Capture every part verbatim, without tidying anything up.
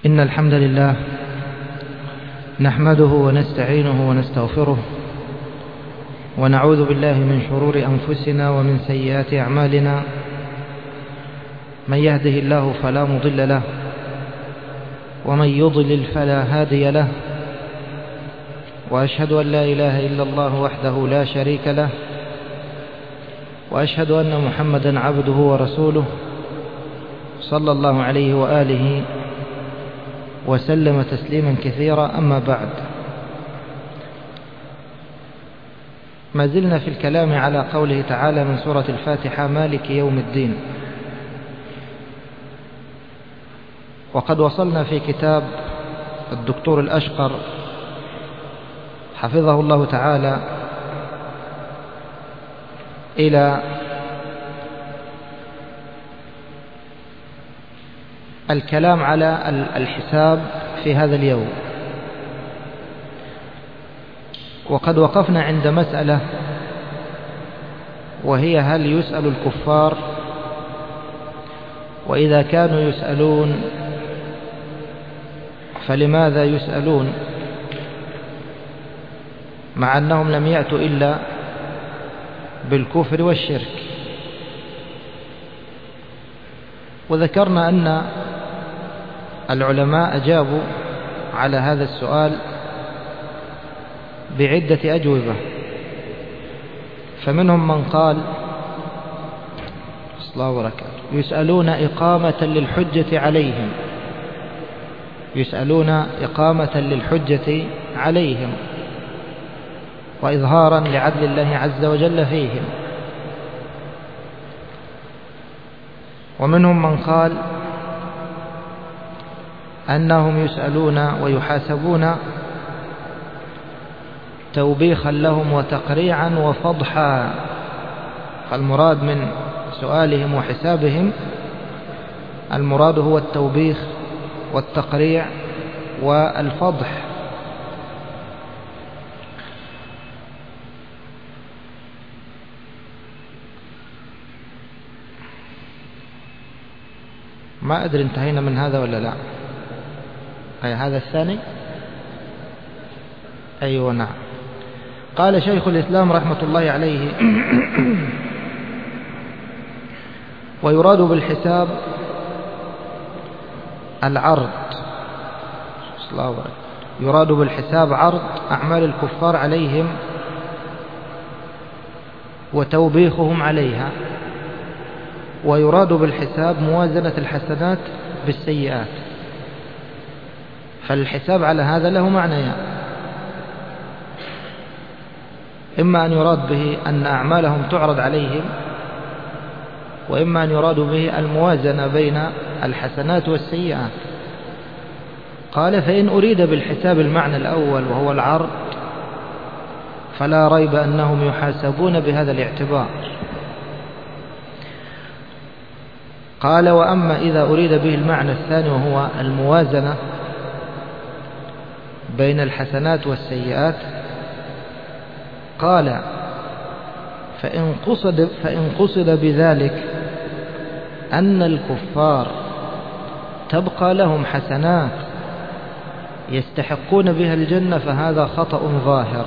إن الحمد لله نحمده ونستعينه ونستغفره ونعوذ بالله من شرور أنفسنا ومن سيئات أعمالنا. من يهده الله فلا مضل له ومن يضلل فلا هادي له، وأشهد أن لا إله إلا الله وحده لا شريك له، وأشهد أن محمدا عبده ورسوله صلى الله عليه وآله وسلم تسليما كثيرا. أما بعد، ما زلنا في الكلام على قوله تعالى من سورة الفاتحة مالك يوم الدين، وقد وصلنا في كتاب الدكتور الأشقر حفظه الله تعالى إلى الكلام على الحساب في هذا اليوم، وقد وقفنا عند مسألة، وهي هل يسأل الكفار؟ وإذا كانوا يسألون فلماذا يسألون مع أنهم لم يأتوا إلا بالكفر والشرك؟ وذكرنا أن العلماء أجابوا على هذا السؤال بعدة أجوبة، فمنهم من قال الله وبركاته يسألون إقامة للحجة عليهم، يسألون إقامة للحجة عليهم وإظهارا لعدل الله عز وجل فيهم. ومنهم من قال أنهم يسألون ويحاسبون توبيخا لهم وتقريعا وفضحا، فالمراد من سؤالهم وحسابهم المراد هو التوبيخ والتقريع والفضح. ما أدري انتهينا من هذا ولا لا؟ أي هذا الثاني؟ أيوة نعم. قال شيخ الإسلام رحمة الله عليه ويراد بالحساب العرض، يراد بالحساب عرض أعمال الكفار عليهم وتوبيخهم عليها، ويراد بالحساب موازنة الحسنات بالسيئات. فالحساب على هذا له معنيان، إما أن يراد به أن أعمالهم تعرض عليهم، وإما أن يراد به الموازنة بين الحسنات والسيئات. قال فإن أريد بالحساب المعنى الأول وهو العرض فلا ريب أنهم يحاسبون بهذا الاعتبار. قال وأما إذا أريد به المعنى الثاني وهو الموازنة بين الحسنات والسيئات، قال فإن قصد, فإن قصد بذلك أن الكفار تبقى لهم حسنات يستحقون بها الجنة فهذا خطأ ظاهر.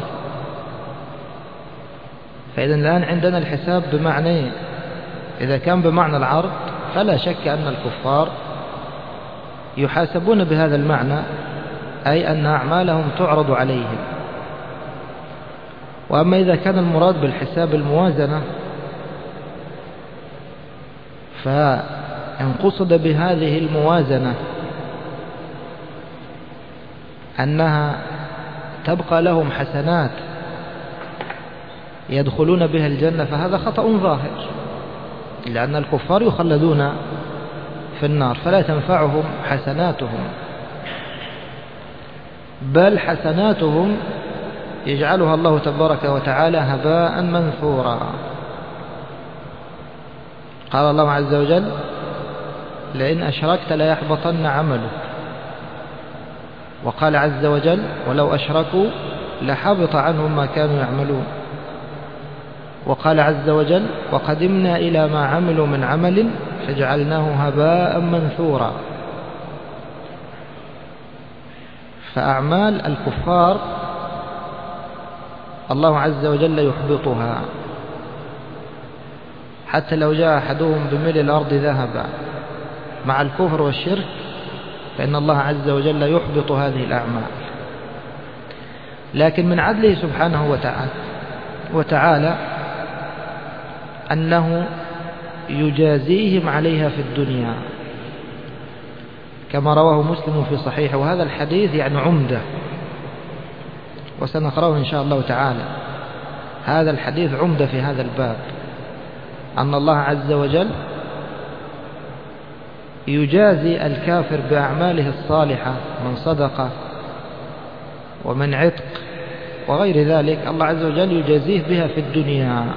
فإذا الآن عندنا الحساب بمعنى، إذا كان بمعنى العرض فلا شك أن الكفار يحاسبون بهذا المعنى، أي أن أعمالهم تعرض عليهم. وأما إذا كان المراد بالحساب الموازنة فإن قصد بهذه الموازنة أنها تبقى لهم حسنات يدخلون بها الجنة فهذا خطأ ظاهر، لأن الكفار يخلدون في النار فلا تنفعهم حسناتهم، بل حسناتهم يجعلها الله تبارك وتعالى هباء منثورا. قال الله عز وجل لئن أشركت ليحبطن عملك، وقال عز وجل ولو أشركوا لحبط عنهم ما كانوا يعملون، وقال عز وجل وقدمنا إلى ما عملوا من عمل فجعلناه هباء منثورا. فأعمال الكفار الله عز وجل يحبطها، حتى لو جاء أحدهم بملء الأرض ذهبا مع الكفر والشرك فإن الله عز وجل يحبط هذه الأعمال. لكن من عدله سبحانه وتعالى وتعالى أنه يجازيهم عليها في الدنيا، كما رواه مسلم في صحيحه، وهذا الحديث يعني عمدة وسنقرأه إن شاء الله تعالى. هذا الحديث عمدة في هذا الباب، أن الله عز وجل يجازي الكافر بأعماله الصالحة من صدقة ومن عتق وغير ذلك، الله عز وجل يجازيه بها في الدنيا،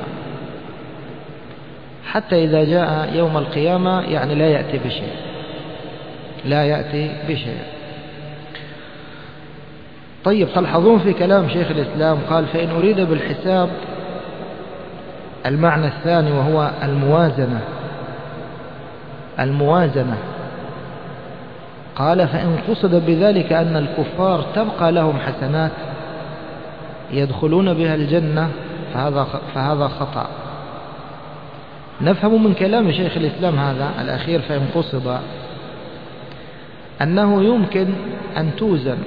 حتى إذا جاء يوم القيامة يعني لا يأتي بشيء، لا يأتي بشيء. طيب، تلحظون في كلام شيخ الإسلام قال فإن أريد بالحساب المعنى الثاني وهو الموازنة. الموازنة قال فإن قصد بذلك أن الكفار تبقى لهم حسنات يدخلون بها الجنة فهذا فهذا خطأ. نفهم من كلام شيخ الإسلام هذا الأخير فإن قصد أنه يمكن أن توزن،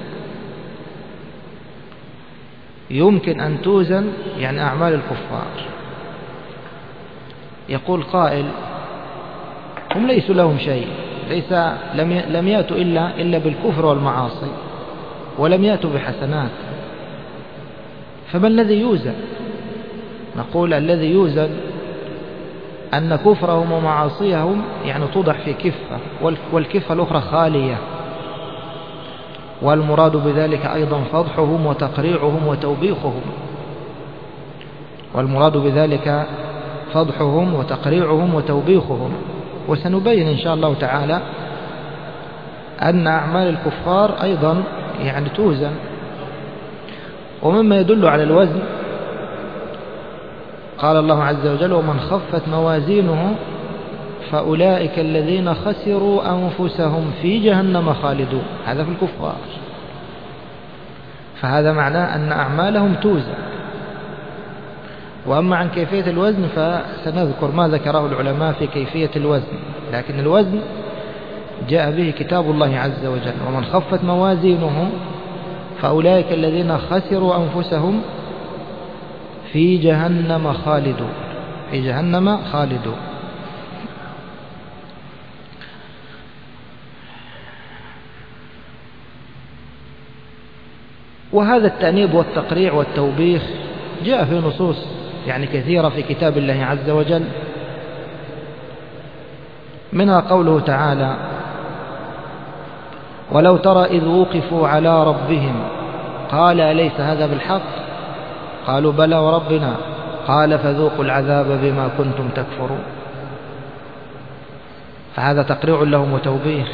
يمكن أن توزن يعني أعمال الكفار. يقول قائل هم ليسوا لهم شيء، ليس لم لم يأتوا إلا إلا بالكفر والمعاصي ولم يأتوا بحسنات، فما الذي يوزن؟ نقول الذي يوزن أن كفرهم ومعاصيهم يعني توضع في كفة، والكفة الأخرى خالية، والمراد بذلك أيضا فضحهم وتقريعهم وتوبيخهم، والمراد بذلك فضحهم وتقريعهم وتوبيخهم. وسنبين إن شاء الله تعالى أن أعمال الكفار أيضا يعني توزن. ومما يدل على الوزن قال الله عز وجل ومن خفت موازينه فأولئك الذين خسروا أنفسهم في جهنم خالدون. هذا في الكفار، فهذا معناه أن أعمالهم توزن. وأما عن كيفية الوزن فسنذكر ما ذكره العلماء في كيفية الوزن، لكن الوزن جاء به كتاب الله عز وجل ومن خفت موازينه فأولئك الذين خسروا أنفسهم في جهنم خالدون، في جهنم خالدون. وهذا التأنيب والتقريع والتوبيخ جاء في نصوص يعني كثيرة في كتاب الله عز وجل، منها قوله تعالى ولو ترى إذ وقفوا على ربهم قال أليس هذا بالحق قالوا بلى وربنا قال فذوقوا العذاب بما كنتم تكفرون. فهذا تقريع لهم وتوبيخ.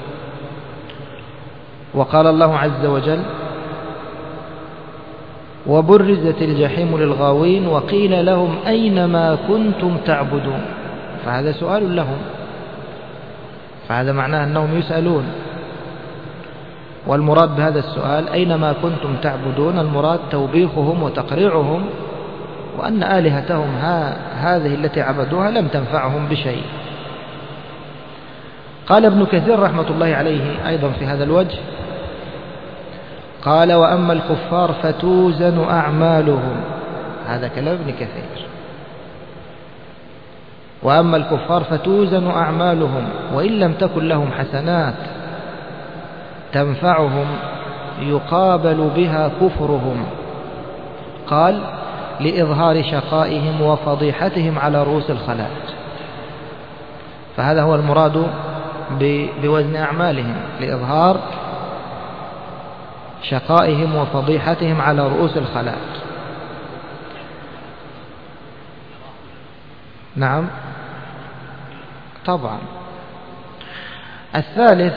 وقال الله عز وجل وبرزت الجحيم للغاوين وقيل لهم أين ما كنتم تعبدون. فهذا سؤال لهم، فهذا معناه أنهم يسألون، والمراد بهذا السؤال أين ما كنتم تعبدون، المراد توبيخهم وتقريعهم، وأن آلهتهم ها هذه التي عبدوها لم تنفعهم بشيء. قال ابن كثير رحمة الله عليه أيضا في هذا الوجه قال وأما الكفار فتوزن أعمالهم. هذا كلام ابن كثير. وأما الكفار فتوزن أعمالهم وإن لم تكن لهم حسنات تنفعهم يقابل بها كفرهم. قال لإظهار شقائهم وفضيحتهم على رؤوس الخلائق. فهذا هو المراد بوزن أعمالهم، لإظهار شقائهم وفضيحتهم على رؤوس الخلائق. نعم طبعا. الثالث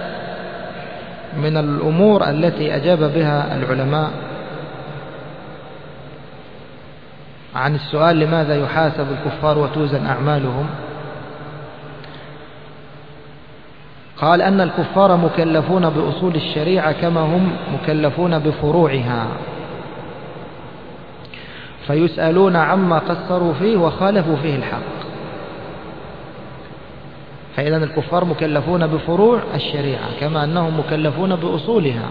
من الأمور التي أجاب بها العلماء عن السؤال لماذا يحاسب الكفار وتوزن أعمالهم قال أن الكفار مكلفون بأصول الشريعة كما هم مكلفون بفروعها، فيسألون عما قصروا فيه وخالفوا فيه الحق. فإذا الكفار مكلفون بفروع الشريعة كما أنهم مكلفون بأصولها.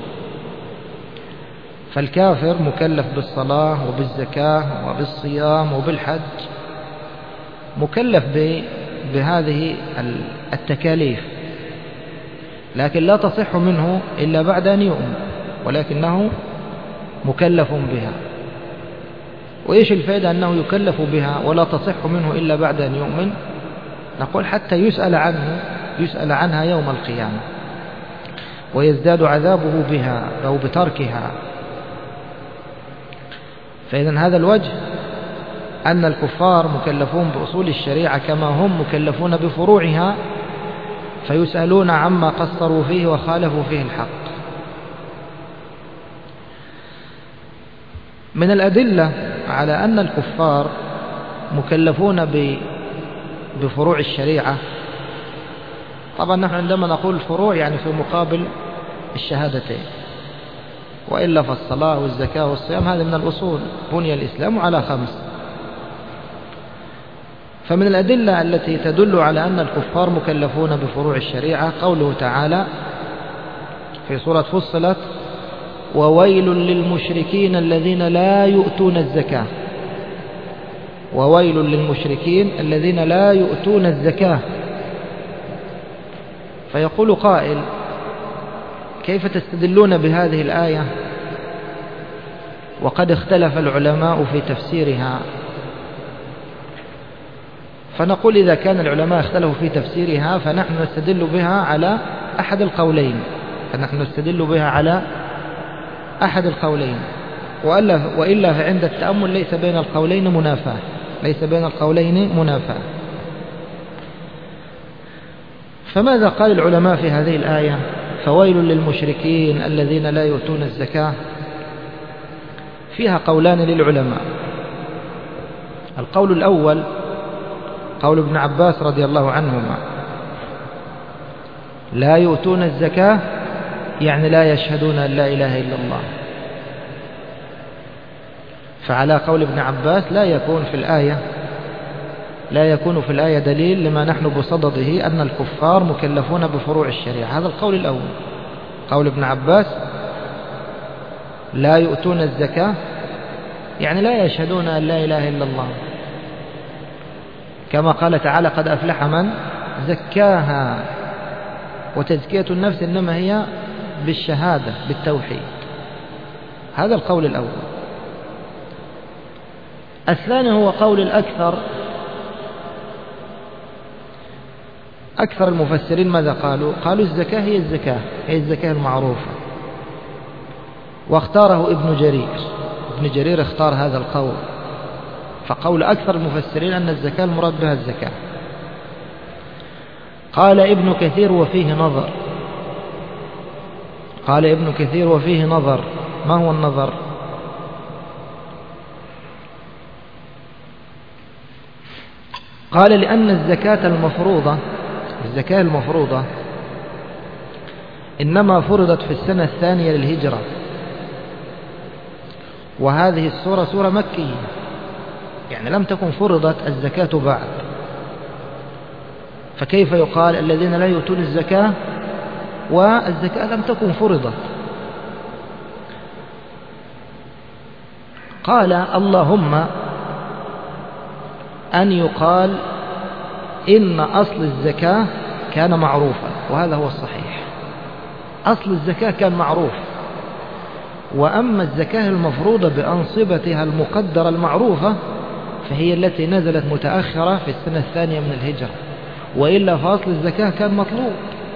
فالكافر مكلف بالصلاة وبالزكاة وبالصيام وبالحج، مكلف بهذه التكاليف، لكن لا تصح منه إلا بعد أن يؤمن، ولكنه مكلف بها. وإيش الفائدة أنه يكلف بها ولا تصح منه إلا بعد أن يؤمن؟ نقول حتى يسأل عنه يسأل عنها يوم القيامة ويزداد عذابه بها أو بتركها. فإذا هذا الوجه أن الكفار مكلفون بأصول الشريعة كما هم مكلفون بفروعها، فيسألون عما قصروا فيه وخالفوا فيه الحق. من الأدلة على أن الكفار مكلفون بفروع الشريعة، طبعا نحن عندما نقول فروع يعني في مقابل الشهادتين، وإلا فالصلاة والزكاة والصيام هذه من الأصول، بني الإسلام على خمس. فمن الأدلة التي تدل على أن الكفار مكلفون بفروع الشريعة قوله تعالى في سورة فصلت: وويل للمشركين الذين لا يؤتون الزكاة. وويل للمشركين الذين لا يؤتون الزكاة. فيقول قائل: كيف تستدلون بهذه الآية وقد اختلف العلماء في تفسيرها؟ فنقول إذا كان العلماء اختلفوا في تفسيرها فنحن نستدل بها على أحد القولين فنحن نستدل بها على أحد القولين وإلا, وإلا فعند التأمل ليس بين القولين منافاة ليس بين القولين منافاة. فماذا قال العلماء في هذه الآية؟ فويل للمشركين الذين لا يؤتون الزكاة. فيها قولان للعلماء. القول الأول قول ابن عباس رضي الله عنهما: لا يؤتون الزكاة يعني لا يشهدون أن لا إله إلا الله. فعلى قول ابن عباس لا يكون في الآية لا يكون في الآية دليل لما نحن بصدده أن الكفار مكلفون بفروع الشريعة. هذا القول الأول، قول ابن عباس لا يؤتون الزكاة يعني لا يشهدون أن لا إله إلا الله، كما قال تعالى: قد أفلح من زكاها. وتزكية النفس إنما هي بالشهادة بالتوحيد. هذا القول الأول. الثاني هو قول الأكثر. أكثر المفسرين ماذا قالوا؟ قالوا الزكاة هي الزكاة هي الزكاة المعروفة، واختاره ابن جرير ابن جرير اختار هذا القول. فقول أكثر المفسرين أن الزكاة المراد بها الزكاة. قال ابن كثير وفيه نظر قال ابن كثير وفيه نظر. ما هو النظر؟ قال لأن الزكاة المفروضة الزكاة المفروضة إنما فرضت في السنة الثانية للهجرة، وهذه السورة سورة مكية، يعني لم تكن فرضت الزكاة بعد. فكيف يقال الذين لا يؤتون الزكاة والزكاة لم تكن فرضت؟ قال: اللهم أن يقال إن أصل الزكاة كان معروفا، وهذا هو الصحيح. أصل الزكاة كان معروف، وأما الزكاة المفروضة بأنصبتها المقدرة المعروفة فهي التي نزلت متأخرة في السنة الثانية من الهجرة، وإلا فأصل الزكاة كان مطلوب.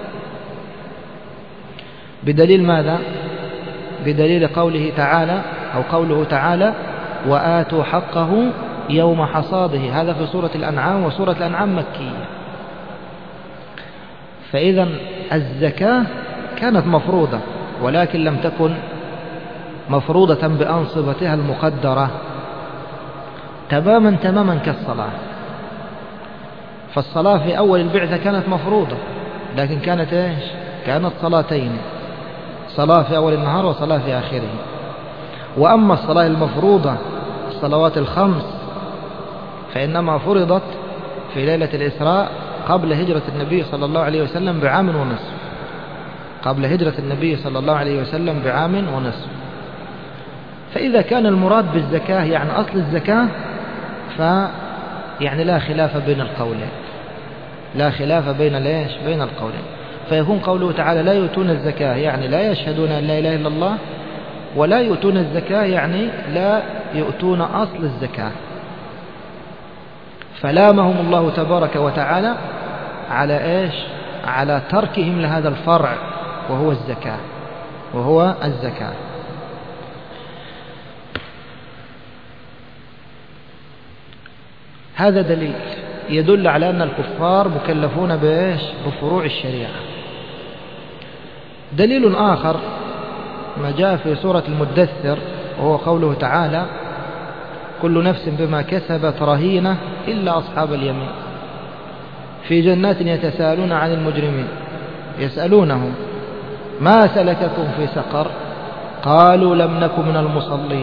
بدليل ماذا؟ بدليل قوله تعالى أو قوله تعالى: وآتوا حقه يوم حصاده. هذا في سورة الأنعام، وسورة الأنعام مكية. فإذا الزكاة كانت مفروضة، ولكن لم تكن مفروضة بأنصبتها المقدرة تماما تماما كالصلاة. فالصلاة في أول البعثة كانت مفروضة، لكن كانت إيش؟ كانت صلاتين، صلاة في أول النهار وصلاة في آخره. وأما الصلاة المفروضة الصلوات الخمس فإنما فرضت في ليلة الإسراء قبل هجرة النبي صلى الله عليه وسلم بعام ونصف، قبل هجرة النبي صلى الله عليه وسلم بعام ونصف. فإذا كان المراد بالزكاة يعني أصل الزكاة فيعني لا خلاف بين القولين، لا خلاف بين ليش بين القولين. فيكون قوله تعالى لا يؤتون الزكاة يعني لا يشهدون أن لا إله إلا الله، ولا يؤتون الزكاة يعني لا يؤتون أصل الزكاة. فلامهم الله تبارك وتعالى على إيش؟ على تركهم لهذا الفرع وهو الزكاة، وهو الزكاة. هذا دليل يدل على أن الكفار مكلفون بإيش؟ بفروع الشريعة. دليل آخر ما جاء في سورة المدثر وهو قوله تعالى كل نفس بما كسبت رهينة إلا أصحاب اليمين في جنات يتساءلون عن المجرمين يسألونهم ما سلككم في سقر قالوا لم نكن من المصلين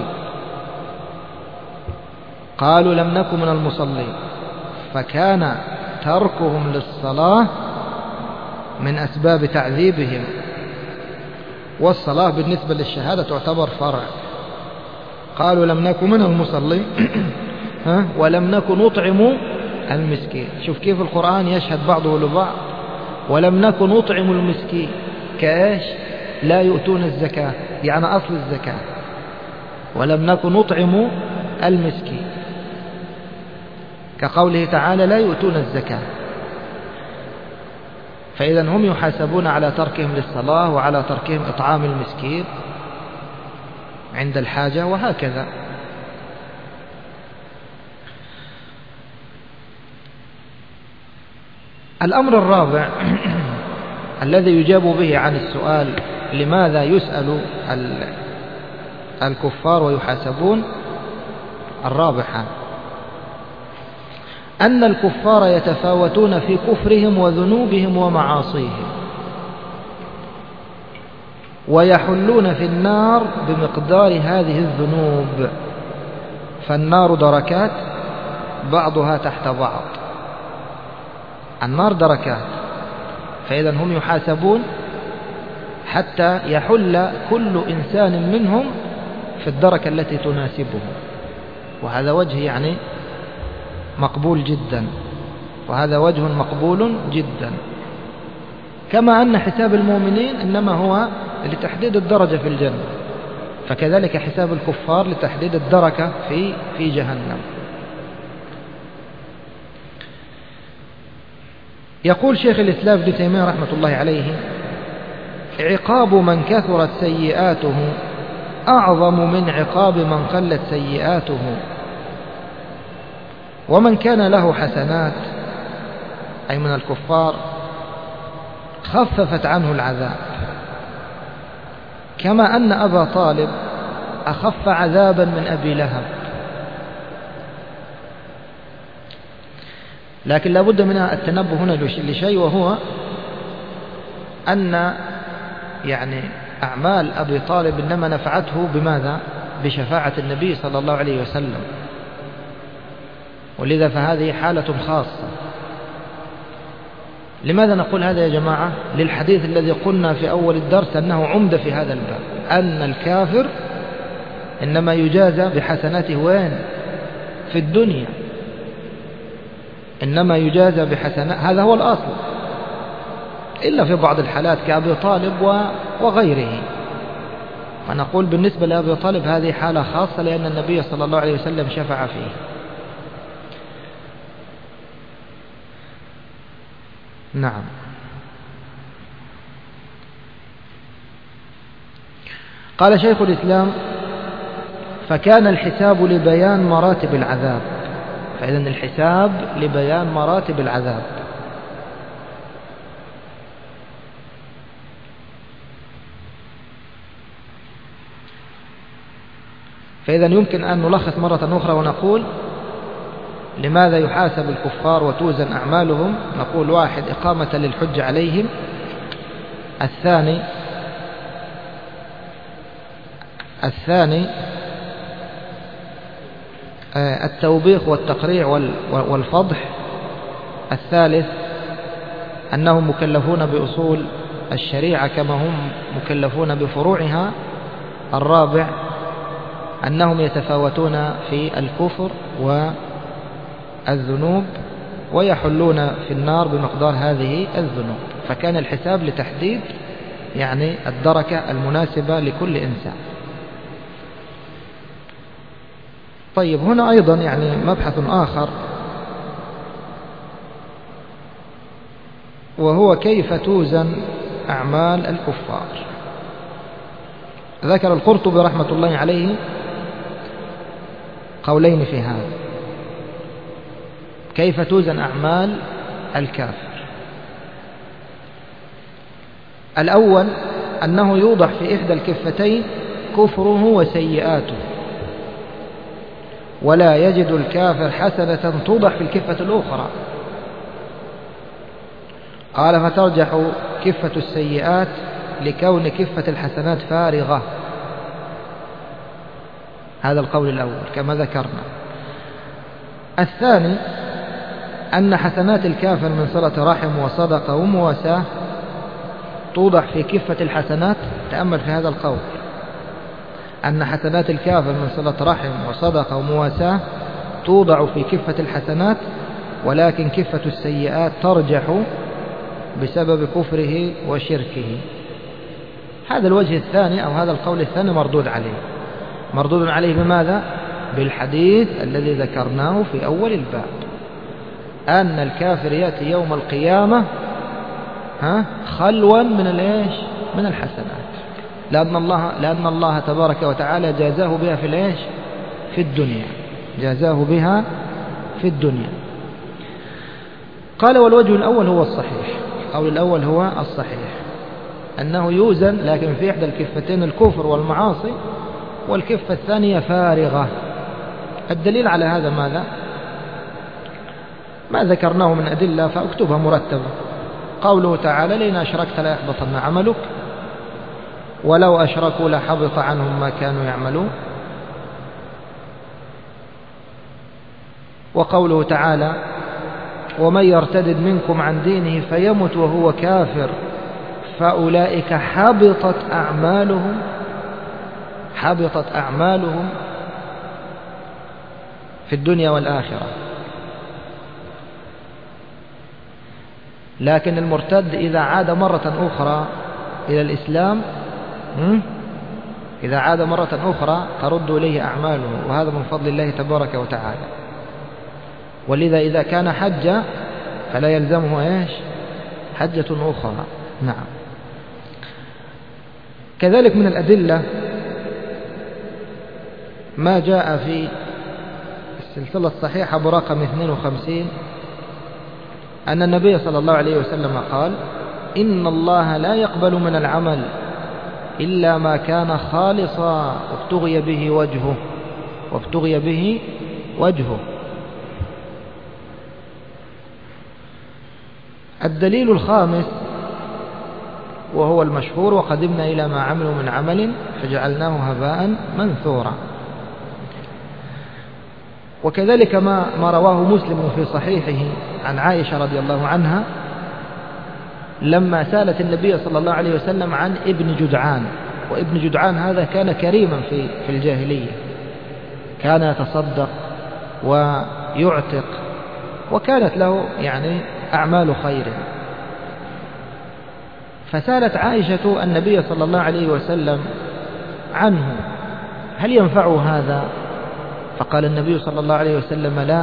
قالوا لم نكن من المصلين فكان تركهم للصلاة من أسباب تعذيبهم، والصلاة بالنسبة للشهادة تعتبر فرع. قالوا لم نكن من المصلين ولم نكن نطعم المسكين. شوف كيف القرآن يشهد بعضه لبعض. ولم نكن نطعم المسكين كايش؟ لا يؤتون الزكاة يعني أصل الزكاة. ولم نكن نطعم المسكين كقوله تعالى لا يؤتون الزكاة. فإذا هم يحاسبون على تركهم للصلاة وعلى تركهم إطعام المسكين عند الحاجة وهكذا. الأمر الرابع الذي يجاب به عن السؤال لماذا يسأل الكفار ويحاسبون، الرابحة أن الكفار يتفاوتون في كفرهم وذنوبهم ومعاصيهم، ويحلون في النار بمقدار هذه الذنوب. فالنار دركات بعضها تحت بعض، النار دركات. فإذا هم يحاسبون حتى يحل كل إنسان منهم في الدركة التي تناسبه، وهذا وجه يعني مقبول جدا، وهذا وجه مقبول جدا. كما أن حساب المؤمنين إنما هو لتحديد الدرجة في الجنة، فكذلك حساب الكفار لتحديد الدركة في في جهنم. يقول شيخ الإسلام ابن تيمية رحمة الله عليه عقاب من كثرت سيئاته أعظم من عقاب من قلت سيئاته، ومن كان له حسنات أي من الكفار خففت عنه العذاب، كما أن أبا طالب أخف عذابا من أبي لهب. لكن لابد من التنبه هنا لشيء، وهو أن يعني أعمال أبي طالب إنما نفعته بماذا؟ بشفاعة النبي صلى الله عليه وسلم، ولذا فهذه حالة خاصة. لماذا نقول هذا يا جماعة؟ للحديث الذي قلنا في أول الدرس أنه عمدة في هذا الباب، أن الكافر إنما يجازى بحسناته وين؟ في الدنيا، إنما يجازى بحسنات، هذا هو الأصل، إلا في بعض الحالات كأبي طالب وغيره. ونقول بالنسبة لأبي طالب هذه حالة خاصة لأن النبي صلى الله عليه وسلم شفع فيه. نعم. قال شيخ الإسلام فكان الحساب لبيان مراتب العذاب، فإذن الحساب لبيان مراتب العذاب. فإذن يمكن أن نلخص مرة أخرى ونقول لماذا يحاسب الكفار وتوزن أعمالهم؟ نقول: واحد، إقامة للحج عليهم. الثاني الثاني التوبيخ والتقريع والفضح. الثالث أنهم مكلفون بأصول الشريعة كما هم مكلفون بفروعها. الرابع أنهم يتفاوتون في الكفر والذنوب ويحلون في النار بمقدار هذه الذنوب. فكان الحساب لتحديد يعني الدركة المناسبة لكل إنسان. طيب، هنا أيضا يعني مبحث آخر، وهو كيف توزن أعمال الكفار. ذكر القرطبي رحمة الله عليه قولين في هذا: كيف توزن أعمال الكافر. الأول أنه يوضع في إحدى الكفتين كفره وسيئاته، ولا يجد الكافر حسنة توضع في الكفة الأخرى. قال: فترجح كفة السيئات لكون كفة الحسنات فارغة. هذا القول الأول كما ذكرنا. الثاني أن حسنات الكافر من صلة رحم وصدقة ومواساة توضع في كفة الحسنات. تأمل في هذا القول، أن حسنات الكافر من صلة رحم وصدقة ومواساة توضع في كفة الحسنات، ولكن كفة السيئات ترجح بسبب كفره وشركه. هذا الوجه الثاني أو هذا القول الثاني مردود عليه. مردود عليه بماذا؟ بالحديث الذي ذكرناه في أول الباب، أن الكافر يأتي يوم القيامة ها خلوا من الإيش؟ من الحسنات، لأن الله لأن الله تبارك وتعالى جازاه بها في الإيش؟ في الدنيا، جازاه بها في الدنيا. قال: والوجه الأول هو الصحيح. القول الأول هو الصحيح، أنه يوزن لكن في إحدى الكفتين الكفر والمعاصي، والكفة الثانية فارغة. الدليل على هذا ماذا؟ ما ذكرناه من أدلة فأكتبها مرتبة. قوله تعالى: لئن أشركت ليحبطن عملك ولو أشركوا لحبط عنهم ما كانوا يعملون. وقوله تعالى: ومن يرتدد منكم عن دينه فيمت وهو كافر فأولئك حبطت أعمالهم حبطت أعمالهم في الدنيا والآخرة. لكن المرتد إذا عاد مرة أخرى إلى الإسلام، إذا عاد مرة أخرى ترد إليه أعماله، وهذا من فضل الله تبارك وتعالى. ولذا إذا كان حجة فلا يلزمه إيش؟ حجة أخرى. نعم. كذلك من الأدلة ما جاء في السلسلة الصحيحة برقم اثنين وخمسين أن النبي صلى الله عليه وسلم قال: إن الله لا يقبل من العمل إلا ما كان خالصا وابتغي به وجهه وابتغي به وجهه. الدليل الخامس وهو المشهور: وقدمنا إلى ما عملوا من عمل فجعلناه هباء منثورا. وكذلك ما ما رواه مسلم في صحيحه عن عائشة رضي الله عنها لما سألت النبي صلى الله عليه وسلم عن ابن جدعان. وابن جدعان هذا كان كريما في في الجاهلية، كان يتصدق ويعتق، وكانت له يعني أعمال خير. فسألت عائشة النبي صلى الله عليه وسلم عنه: هل ينفع هذا؟ فقال النبي صلى الله عليه وسلم: لا،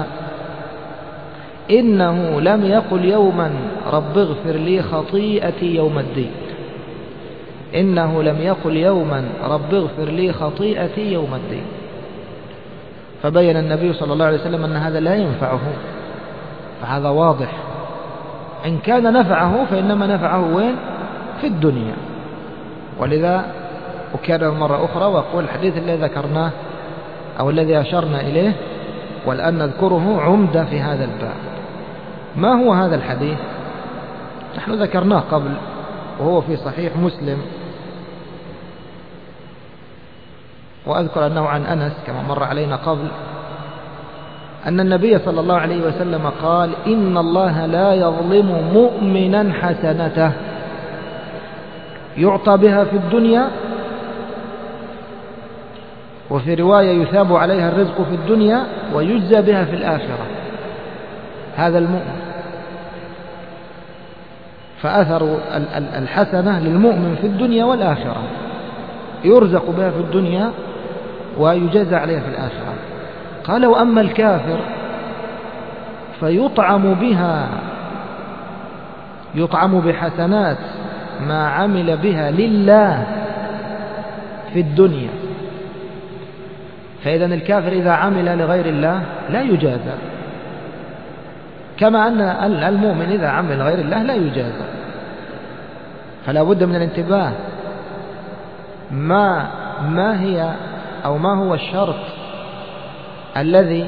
إنه لم يقل يوما رب اغفر لي خطيئتي يوم الدين. إنه لم يقل يوما رب اغفر لي خطيئتي يوم الدين. فبين النبي صلى الله عليه وسلم أن هذا لا ينفعه، فهذا واضح. إن كان نفعه فإنما نفعه وين؟ في الدنيا. ولذا أكرر مرة أخرى وأقول الحديث الذي ذكرناه أو الذي أشرنا إليه والآن نذكره عمدة في هذا الباب. ما هو هذا الحديث؟ نحن ذكرناه قبل وهو في صحيح مسلم، وأذكر أنه عن أنس كما مر علينا قبل أن النبي صلى الله عليه وسلم قال: إن الله لا يظلم مؤمنا حسنته يعطى بها في الدنيا، وفي رواية يثاب عليها الرزق في الدنيا ويجزى بها في الآخرة. هذا المؤمن، فأثر الحسنة للمؤمن في الدنيا والآخرة، يرزق بها في الدنيا ويجزى عليها في الآخرة. قال: وأما الكافر فيطعم بها، يطعم بحسنات ما عمل بها لله في الدنيا. فإذا الكافر إذا عمل لغير الله لا يجازى، كما أن المؤمن إذا عمل لغير الله لا يجازى. فلا بد من الانتباه. ما ما هي أو ما هو الشرط الذي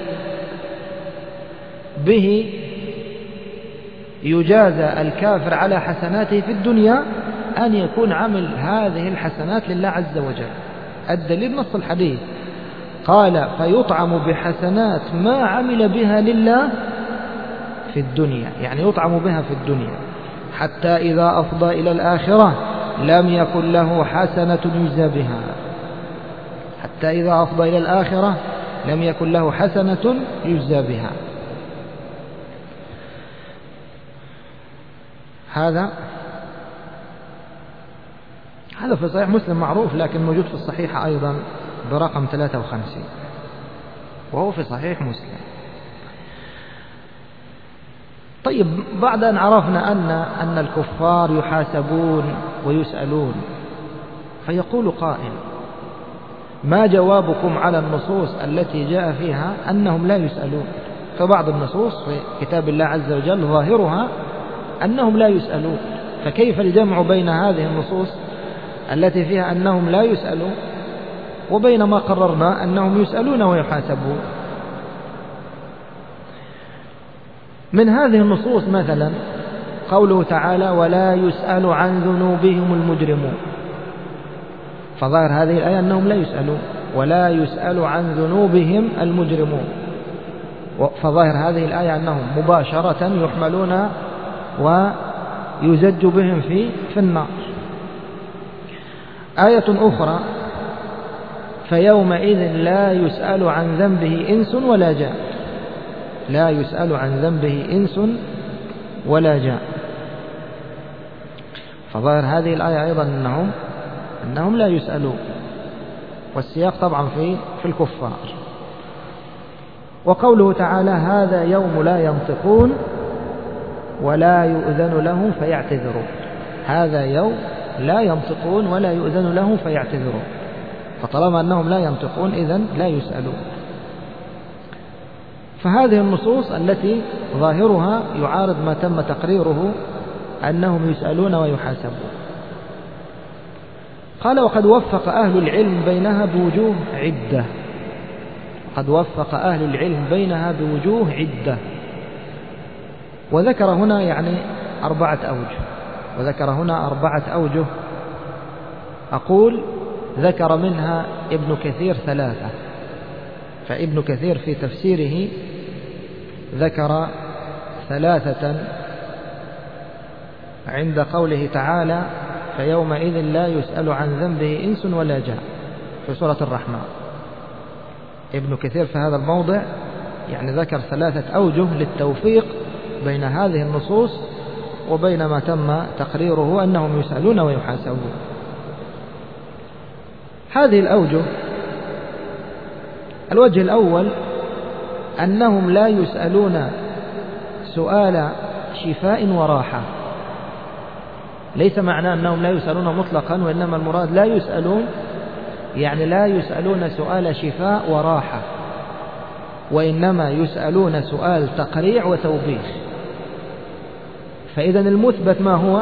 به يجازى الكافر على حسناته في الدنيا؟ أن يكون عمل هذه الحسنات لله عز وجل. الدليل نص الحديث، قال: فيطعم بحسنات ما عمل بها لله في الدنيا، يعني يطعم بها في الدنيا، حتى إذا أفضى إلى الآخرة لم يكن له حسنة يجزى بها. حتى إذا أفضى إلى الآخرة لم يكن له حسنة يجزى بها. هذا هذا في صحيح مسلم معروف، لكن موجود في الصحيح أيضا برقم ثلاثة وخمسين، وهو في صحيح مسلم. طيب، بعد أن عرفنا أن أن الكفار يحاسبون ويسألون، فيقول قائل: ما جوابكم على النصوص التي جاء فيها أنهم لا يسألون؟ فبعض النصوص في كتاب الله عز وجل ظاهرها أنهم لا يسألون، فكيف الجمع بين هذه النصوص التي فيها أنهم لا يسألون وبين ما قررنا أنهم يسألون ويحاسبون؟ من هذه النصوص مثلا قوله تعالى: ولا يسأل عن ذنوبهم المجرمون. فظاهر هذه الآية أنهم لا يسألون، ولا يسأل عن ذنوبهم المجرمون. فظاهر هذه الآية أنهم مباشرة يحملون ويزج بهم في في النار. آية أخرى: فيومئذ لا يسأل عن ذنبه إنس ولا جان. لا يسأل عن ذنبه إنس ولا جان. فظاهر هذه الآية أيضا أنهم أنهم لا يسألون، والسياق طبعا في في الكفار. وقوله تعالى: هذا يوم لا ينطقون ولا يؤذن لهم فيعتذرون. هذا يوم لا ينطقون ولا يؤذن لهم فيعتذرون. فطالما أنهم لا ينطقون إذن لا يسألون. فهذه النصوص التي ظاهرها يعارض ما تم تقريره أنهم يسألون ويحاسبون. قال: وقد وفق أهل العلم بينها بوجوه عدة. قد وفق أهل العلم بينها بوجوه عدة. وذكر هنا يعني أربعة أوجه وذكر هنا أربعة أوجه أقول ذكر منها ابن كثير ثلاثة. فابن كثير في تفسيره ذكر ثلاثة عند قوله تعالى: فيومئذ لا يسأل عن ذنبه إنس ولا جان، في سورة الرحمن. ابن كثير في هذا الموضع يعني ذكر ثلاثة أوجه للتوفيق بين هذه النصوص وبين ما تم تقريره أنهم يسألون ويحاسبون. هذه الأوجه: الوجه الأول أنهم لا يسألون سؤال شفاء وراحة. ليس معنى أنهم لا يسألون مطلقا، وإنما المراد لا يسألون يعني لا يسألون سؤال شفاء وراحة، وإنما يسألون سؤال تقريع وتوبيخ. فإذا المثبت ما هو؟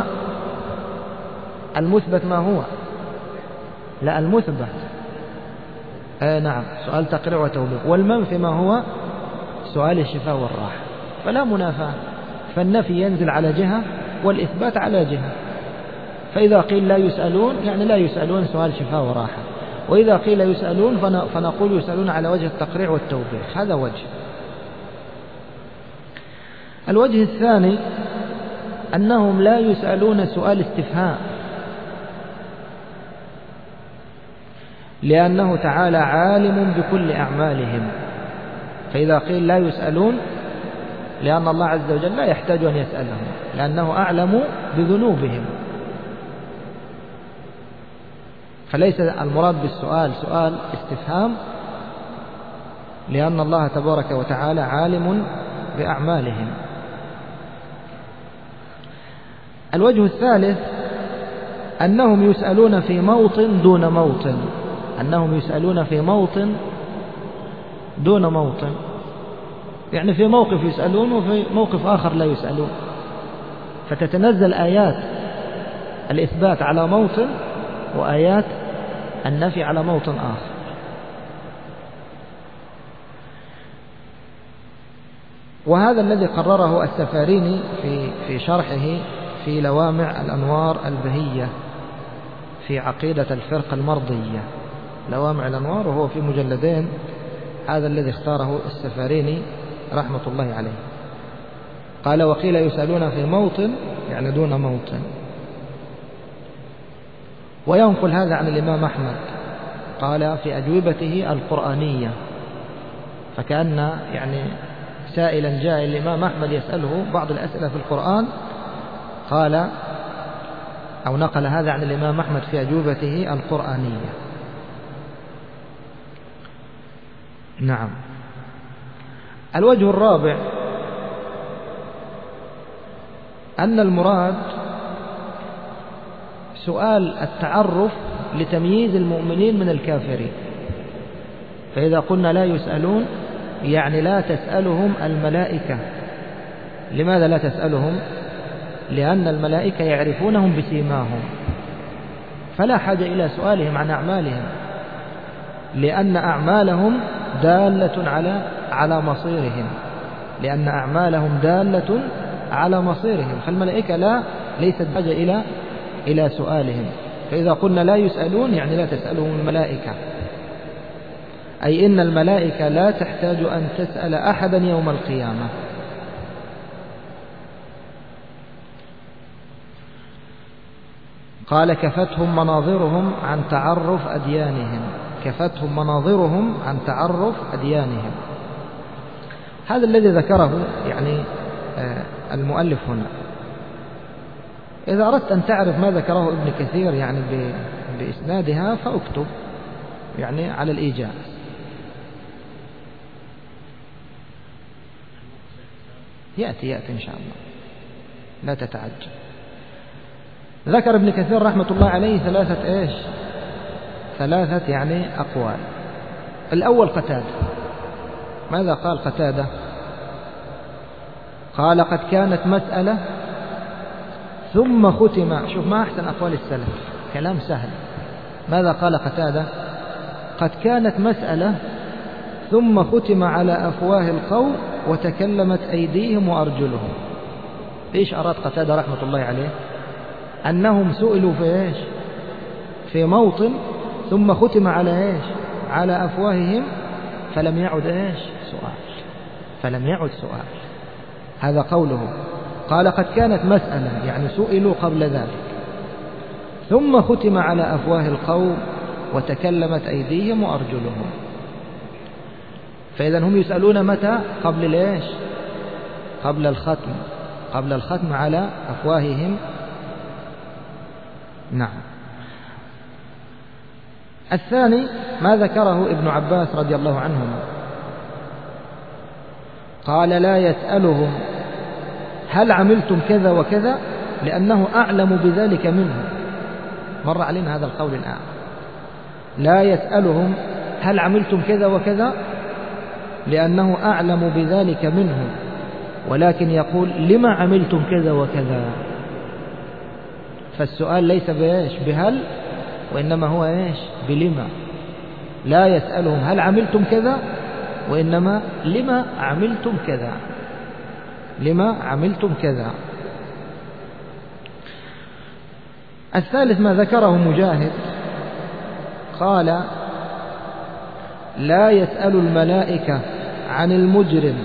المثبت ما هو؟ لا، المثبت آه نعم سؤال تقريع وتوبيخ. والمنفي ما هو؟ سؤال الشفاء والراحة، فلا منافاة، فالنفي ينزل على جهة والإثبات على جهة. فإذا قيل لا يسألون يعني لا يسألون سؤال شفاء وراحة، وإذا قيل يسألون فنقول يسألون على وجه التقريع والتوبيخ. هذا وجه. الوجه الثاني أنهم لا يسألون سؤال استفهام، لأنه تعالى عالم بكل أعمالهم. فإذا قيل لا يسألون لأن الله عز وجل لا يحتاج أن يسألهم، لأنه أعلم بذنوبهم. فليس المراد بالسؤال سؤال استفهام، لأن الله تبارك وتعالى عالم بأعمالهم. الوجه الثالث أنهم يسألون في موطن دون موطن، أنهم يسألون في موطن دون موطن، يعني في موقف يسألون وفي موقف آخر لا يسألون، فتتنزل آيات الإثبات على موطن وآيات النفي على موطن آخر. وهذا الذي قرره السفاريني في في شرحه في لوامع الأنوار البهية في عقيدة الفرقة المرضية، لوامع الأنوار، وهو في مجلدين. هذا الذي اختاره السفاريني رحمة الله عليه. قال: وقيل يسألون في موطن يعني دون موطن. وينقل هذا عن الإمام أحمد، قال في أجوبته القرآنية، فكأن يعني سائلا جاء الإمام أحمد يسأله بعض الأسئلة في القرآن، قال أو نقل هذا عن الإمام أحمد في أجوبته القرآنية. نعم. الوجه الرابع أن المراد سؤال التعرف لتمييز المؤمنين من الكافرين. فإذا قلنا لا يسألون يعني لا تسألهم الملائكة. لماذا لا تسألهم؟ لأن الملائكة يعرفونهم بسيماهم، فلا حاجة إلى سؤالهم عن أعمالهم، لأن أعمالهم دالة على على مصيرهم، لأن أعمالهم دالة على مصيرهم، فالملائكة لا ليست حاجة إلى إلى سؤالهم. فإذا قلنا لا يسألون يعني لا تسألهم الملائكة، أي إن الملائكة لا تحتاج أن تسأل أحدا يوم القيامة. قال: كفتهم مناظرهم عن تعرف أديانهم، كفتهم مناظرهم عن تعرف أديانهم. هذا الذي ذكره يعني المؤلف هنا. إذا أردت أن تعرف ما ذكره ابن كثير يعني بإسنادها فأكتب يعني على الإيجاز. يأتي يأتي إن شاء الله، لا تتعجل. ذكر ابن كثير رحمة الله عليه ثلاثة إيش ثلاثة يعني أقوال. الأول قتادة. ماذا قال قتادة؟ قال: قد كانت مسألة ثم ختم. شوف ما أحسن أقوال السلف، كلام سهل. ماذا قال قتادة؟ قد كانت مسألة ثم ختم على أفواه القوم وتكلمت أيديهم وأرجلهم. إيش أراد قتادة رحمة الله عليه؟ أنهم سئلوا في إيش في موطن ثم ختم على إيش على أفواههم، فلم يعد إيش سؤال، فلم يعد سؤال. هذا قوله. قال: قد كانت مسألة يعني سئلوا قبل ذلك، ثم ختم على أفواه القوم وتكلمت أيديهم وأرجلهم. فإذا هم يسألون متى؟ قبل ليش قبل الختم قبل الختم على أفواههم. نعم. الثاني ما ذكره ابن عباس رضي الله عنهما، قال: لا يسألهم هل عملتم كذا وكذا لأنه أعلم بذلك منه. مر علينا هذا القول الآن. لا يسألهم هل عملتم كذا وكذا لأنه أعلم بذلك منه، ولكن يقول: لما عملتم كذا وكذا. فالسؤال ليس بإيش بهل، وإنما هو إيش بلما. لا يسألهم هل عملتم كذا وإنما لما عملتم كذا، لما عملتم كذا. الثالث ما ذكره مجاهد قال لا يسأل الملائكة عن المجرم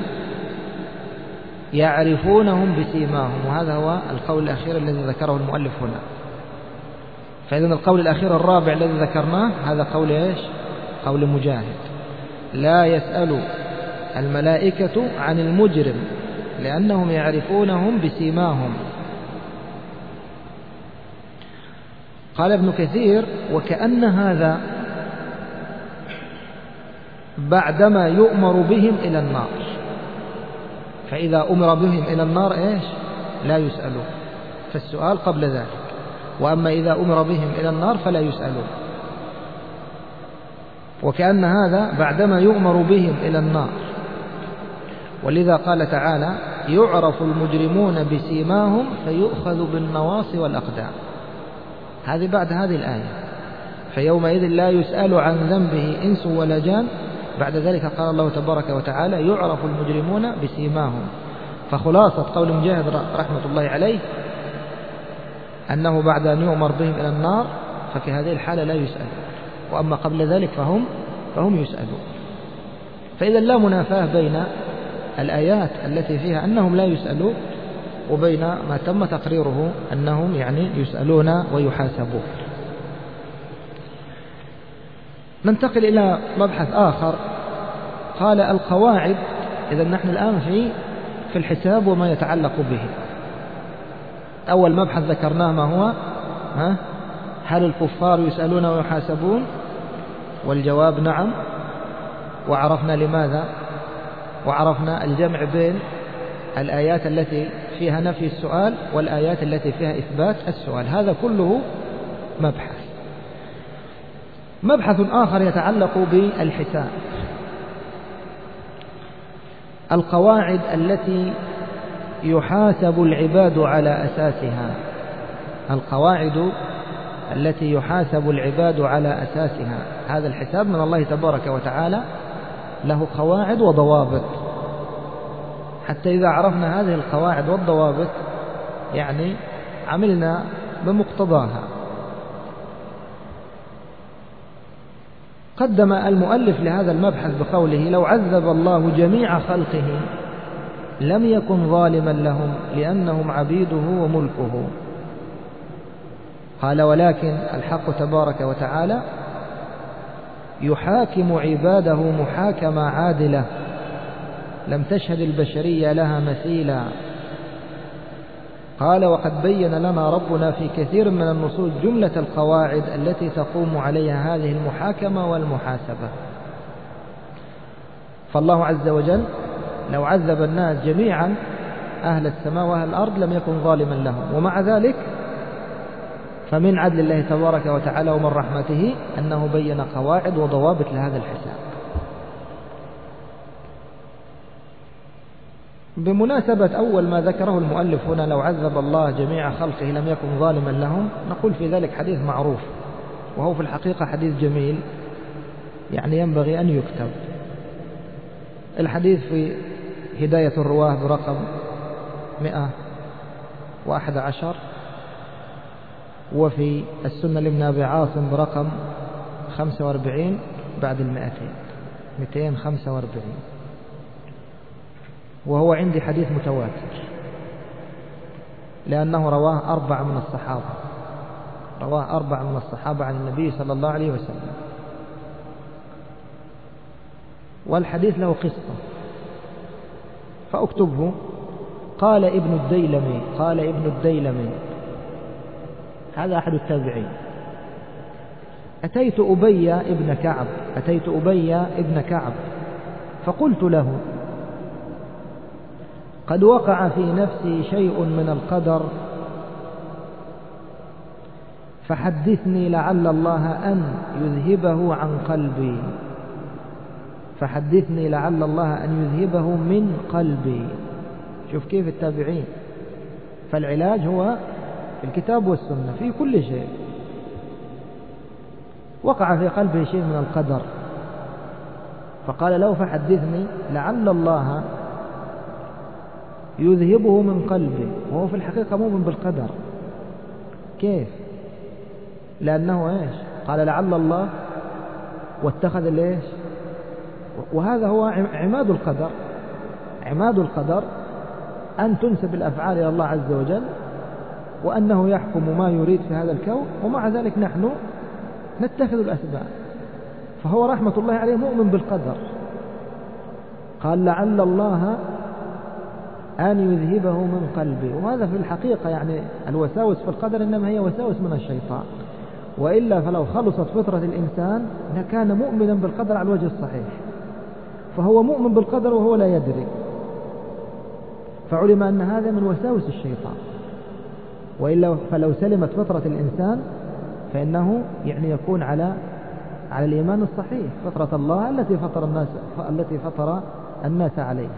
يعرفونهم بسيماهم، وهذا هو القول الأخير الذي ذكره المؤلف هنا. فإذا القول الأخير الرابع الذي ذكرناه هذا قول إيش؟ قول مجاهد، لا يسأل الملائكة عن المجرم لأنهم يعرفونهم بسيماهم. قال ابن كثير وكأن هذا بعدما يؤمر بهم إلى النار، فإذا أمر بهم إلى النار إيش؟ لا يسألون، فالسؤال قبل ذلك، وأما إذا أمر بهم إلى النار فلا يسألون. وكأن هذا بعدما يؤمر بهم إلى النار، ولذا قال تعالى يعرف المجرمون بسيماهم فيؤخذ بالنواصي والأقدام، هذه بعد هذه الآية، فيومئذ لا يسأل عن ذنبه إنس ولا جان. بعد ذلك قال الله تبارك وتعالى يعرف المجرمون بسيماهم. فخلاصة قول مجاهد رحمة الله عليه أنه بعد أن يؤمر بهم إلى النار ففي هذه الحالة لا يسأل، وأما قبل ذلك فهم فهم يسألون. فإذا لا منافاة بين الآيات التي فيها أنهم لا يسألون وبين ما تم تقريره أنهم يعني يسألون ويحاسبون. ننتقل إلى مبحث آخر، قال القواعد. إذا نحن الآن في في الحساب وما يتعلق به. أول مبحث ذكرناه ما هو؟ ها؟ هل الكفار يسألون ويحاسبون؟ والجواب نعم، وعرفنا لماذا، وعرفنا الجمع بين الآيات التي فيها نفي السؤال والآيات التي فيها إثبات السؤال. هذا كله مبحث. مبحث آخر يتعلق بالحساب، القواعد التي يحاسب العباد على أساسها، القواعد التي يحاسب العباد على أساسها. هذا الحساب من الله تبارك وتعالى له قواعد وضوابط، حتى إذا عرفنا هذه القواعد والضوابط يعني عملنا بمقتضاها. قدم المؤلف لهذا المبحث بقوله لو عذب الله جميع خلقه لم يكن ظالما لهم لأنهم عبيده وملكه. قال ولكن الحق تبارك وتعالى يحاكم عباده محاكمة عادلة لم تشهد البشرية لها مثيلا. قال وقد بين لنا ربنا في كثير من النصوص جملة القواعد التي تقوم عليها هذه المحاكمة والمحاسبة. فالله عز وجل لو عذب الناس جميعا أهل السماء وأهل الأرض لم يكن ظالما لهم، ومع ذلك فمن عدل الله تبارك وتعالى ومن رحمته أنه بين قواعد وضوابط لهذا الحساب. بمناسبة أول ما ذكره المؤلف هنا لو عذب الله جميع خلقه لم يكن ظالما لهم، نقول في ذلك حديث معروف، وهو في الحقيقة حديث جميل يعني ينبغي أن يكتب. الحديث في هداية الرواه برقم مئة وأحد عشر، وفي السنة لابن أبي عاصم برقم خمسة وأربعين بعد المئتين، مئتين وخمسة وأربعين، وهو عندي حديث متواتر لأنه رواه أربعة من الصحابة، رواه أربعة من الصحابة عن النبي صلى الله عليه وسلم. والحديث له قصة فأكتبه. قال ابن الديلمي قال ابن الديلمي هذا أحد التابعين أتيت أبي ابن كعب أتيت أبي ابن كعب فقلت له قد وقع في نفسي شيء من القدر فحدثني لعل الله أن يذهبه عن قلبي فحدثني لعل الله أن يذهبه من قلبي. شوف كيف التابعين، فالعلاج هو في الكتاب والسنة في كل شيء. وقع في قلبه شيء من القدر فقال له فحدثني لعل الله يذهبه من قلبه، وهو في الحقيقة مؤمن بالقدر. كيف؟ لأنه إيش؟ قال لعل الله واتخذ الإيش؟ وهذا هو عماد القدر. عماد القدر أن تنسب الأفعال إلى الله عز وجل، وأنه يحكم ما يريد في هذا الكون، ومع ذلك نحن نتخذ الأسباب. فهو رحمة الله عليه مؤمن بالقدر. قال لعل الله أن يذهبه من قلبي. وهذا في الحقيقة يعني الوساوس في القدر إنما هي وساوس من الشيطان، وإلا فلو خلصت فطرة الإنسان لكان مؤمنا بالقدر على الوجه الصحيح. فهو مؤمن بالقدر وهو لا يدري، فعلم أن هذا من وساوس الشيطان. وإلا فلو سلمت فطرة الإنسان فإنه يعني يكون على على الإيمان الصحيح، فطرة الله التي فطر الناس التي فطر الناس عليها.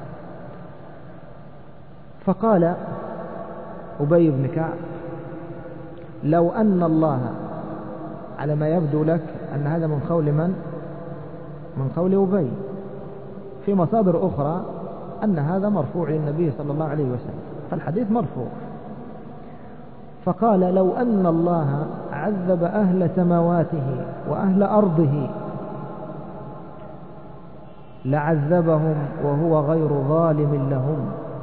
فقال أبي بن كعب لو أن الله، على ما يبدو لك أن هذا من قول من؟ من قول أبي. في مصادر أخرى أن هذا مرفوع للنبي صلى الله عليه وسلم، فالحديث مرفوع. فقال لو أن الله عذب أهل سماواته وأهل أرضه لعذبهم وهو غير ظالم لهم،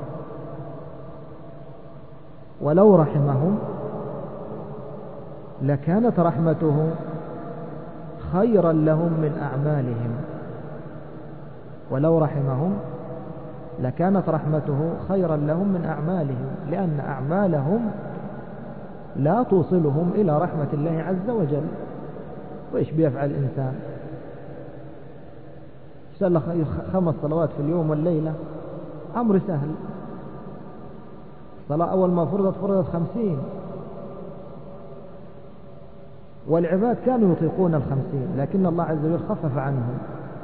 ولو رحمهم لكانت رحمته خيرا لهم من أعمالهم. ولو رحمهم لكانت رحمته خيرا لهم من أعمالهم، لأن أعمالهم لا توصلهم إلى رحمة الله عز وجل. وإيش بيفعل الإنسان؟ يصلي خمس صلوات في اليوم والليلة، أمر سهل. صلاة أول ما فرضت فرضت خمسين، والعباد كانوا يطيقون الخمسين، لكن الله عز وجل خفف عنهم.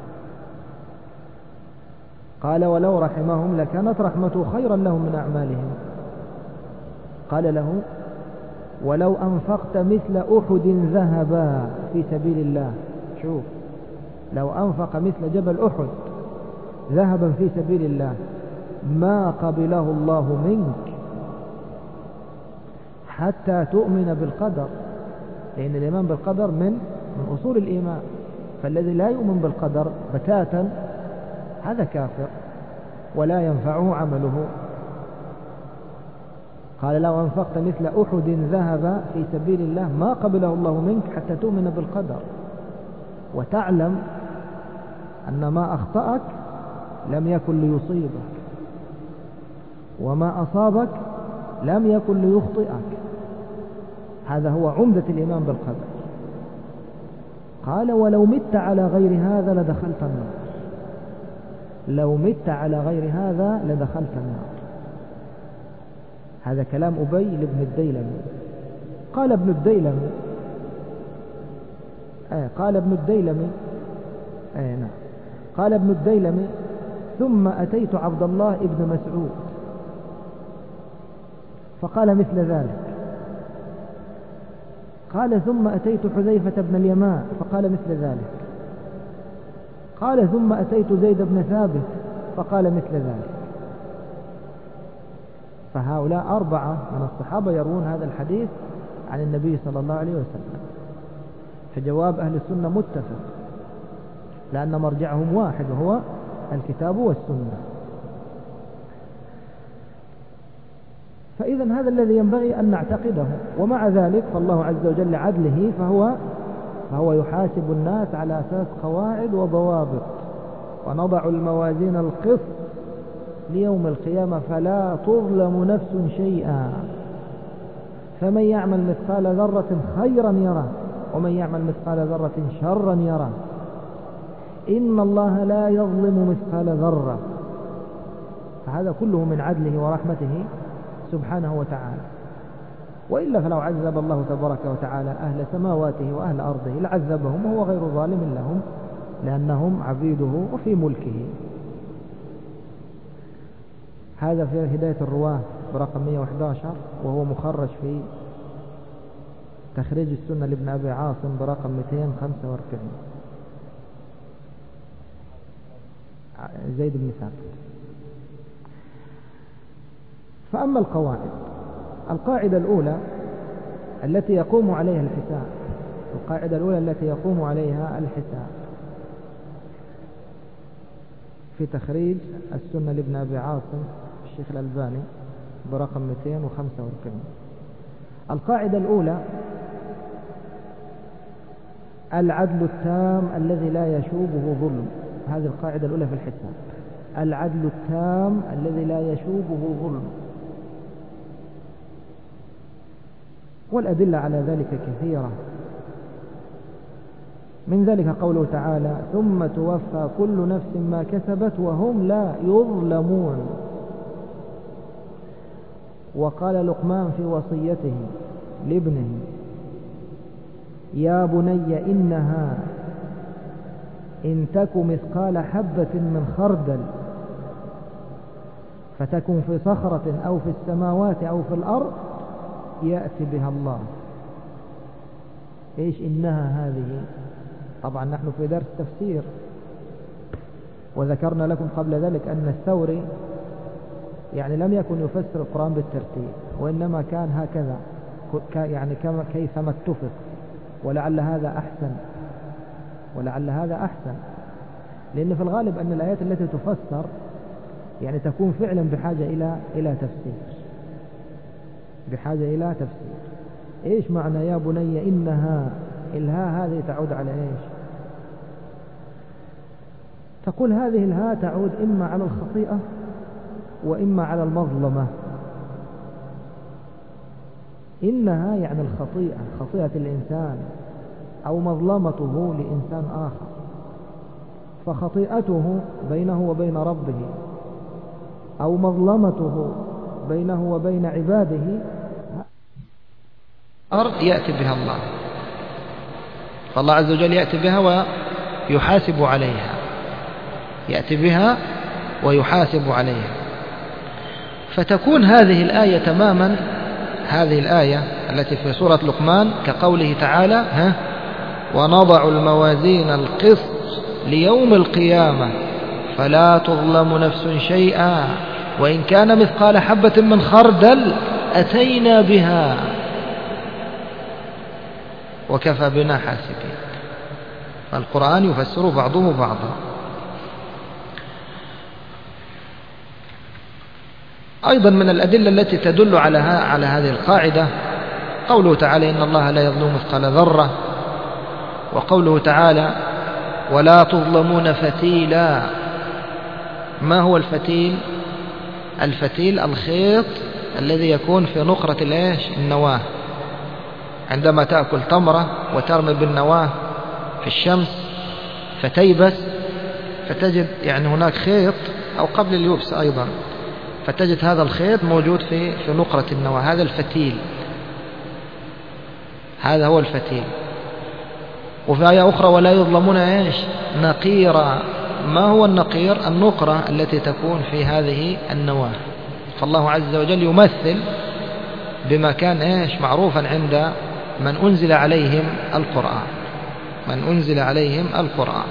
قال ولو رحمهم لكانت رحمته خيرا لهم من أعمالهم. قال له ولو أنفقت مثل أحد ذهبا في سبيل الله، شوف، لو أنفق مثل جبل أحد ذهبا في سبيل الله ما قبله الله منك حتى تؤمن بالقدر، لأن الإيمان بالقدر من من أصول الإيمان. فالذي لا يؤمن بالقدر بتاتا هذا كافر ولا ينفعه عمله. قال لو أنفقت مثل أحد ذهب في سبيل الله ما قبله الله منك حتى تؤمن بالقدر، وتعلم أن ما أخطأك لم يكن ليصيبك، وما أصابك لم يكن ليخطئك. هذا هو عمدة الإيمان بالقدر. قال ولو مت على غير هذا لدخلت النار، لو مت على غير هذا لدخلت النار. هذا كلام أبي لابن الديلمي. قال ابن الديلمي آه قال ابن الديلمي آه نعم قال ابن الديلمي ثم أتيت عبد الله ابن مسعود فقال مثل ذلك. قال ثم أتيت حذيفة بن اليمان فقال مثل ذلك. قال ثم أتيت زيد بن ثابت فقال مثل ذلك. فهؤلاء أربعة من الصحابة يروون هذا الحديث عن النبي صلى الله عليه وسلم. فجواب أهل السنة متفق، لأن مرجعهم واحد وهو الكتاب والسنة. فإذا هذا الذي ينبغي أن نعتقده. ومع ذلك فالله عز وجل عدله فهو فهو يحاسب الناس على أساس قواعد وضوابط. ونضع الموازين القسط ليوم القيامة فلا تظلم نفس شيئا، فمن يعمل مثقال ذرة خيرا يره ومن يعمل مثقال ذرة شرا يره. إن الله لا يظلم مثقال ذرة. فهذا كله من عدله ورحمته سبحانه وتعالى. وإلا فلو عذب الله تبارك وتعالى أهل سماواته وأهل أرضه لعذبهم وهو غير ظالم لهم، لأنهم عبيده وفي ملكه. هذا في هداية الرواه برقم مئة وأحد عشر، وهو مخرج في تخريج السنة لابن أبي عاصم برقم مئتين وخمسة وأربعين. زيد بن ثابت. فأما القواعد، القاعدة الأولى التي يقوم عليها الحساب، القاعدة الأولى التي يقوم عليها الحساب في تخريج السنة لابن أبي عاصم الشيخ الألباني برقم مئتين وخمسة وأربعين. القاعدة الأولى العدل التام الذي لا يشوبه ظلم. هذه القاعدة الأولى في الحساب، العدل التام الذي لا يشوبه ظلم. والأدلة على ذلك كثيرة، من ذلك قوله تعالى ثم توفى كل نفس ما كسبت وهم لا يظلمون. وقال لقمان في وصيته لابنه يا بني إنها إن تك مثقال حبة من خردل فتكن في صخرة أو في السماوات أو في الأرض يأتي بها الله. إيش إنها هذه؟ طبعا نحن في درس تفسير، وذكرنا لكم قبل ذلك أن الثوري يعني لم يكن يفسر القرآن بالترتيب، وإنما كان هكذا يعني كما كيفما اتفق، ولعل هذا أحسن ولعل هذا أحسن لأن في الغالب أن الآيات التي تفسر يعني تكون فعلا بحاجة إلى إلى تفسير بحاجة إلى تفسير. إيش معنى يا بني إنها؟ الها هذه تعود على إيش؟ تقول هذه الها تعود إما على الخطيئة وإما على المظلمة. إنها يعني الخطيئة، خطيئة الإنسان أو مظلمته لإنسان آخر، فخطيئته بينه وبين ربه أو مظلمته بينه وبين عباده أرض يأتي بها الله، فالله عز وجل يأتي بها ويحاسب عليها، يأتي بها ويحاسب عليها. فتكون هذه الآية تماما، هذه الآية التي في سورة لقمان كقوله تعالى ها ونضع الموازين القسط ليوم القيامة فلا تظلم نفس شيئا وإن كان مثقال حبة من خردل أتينا بها وكفى بنا حاسبين. فالقرآن يفسر بعضه بعضا. أيضا من الأدلة التي تدل على على هذه القاعدة قوله تعالى إن الله لا يظلم مثقال ذرة، وقوله تعالى ولا تظلمون فتيلا. ما هو الفتيل؟ الفتيل الخيط الذي يكون في نقرة الإيش؟ النواة. عندما تأكل تمرة وترمي بالنواة في الشمس فتيبس فتجد يعني هناك خيط، أو قبل اليبس أيضا، فتجد هذا الخيط موجود في في نقرة النواة، هذا الفتيل، هذا هو الفتيل. وفي آية أخرى ولا يظلمون إيش؟ نقيرا. ما هو النقير؟ النقرة التي تكون في هذه النواة. فالله عز وجل يمثل بما كان إيش؟ معروفا عند من أنزل عليهم القرآن، من أنزل عليهم القرآن.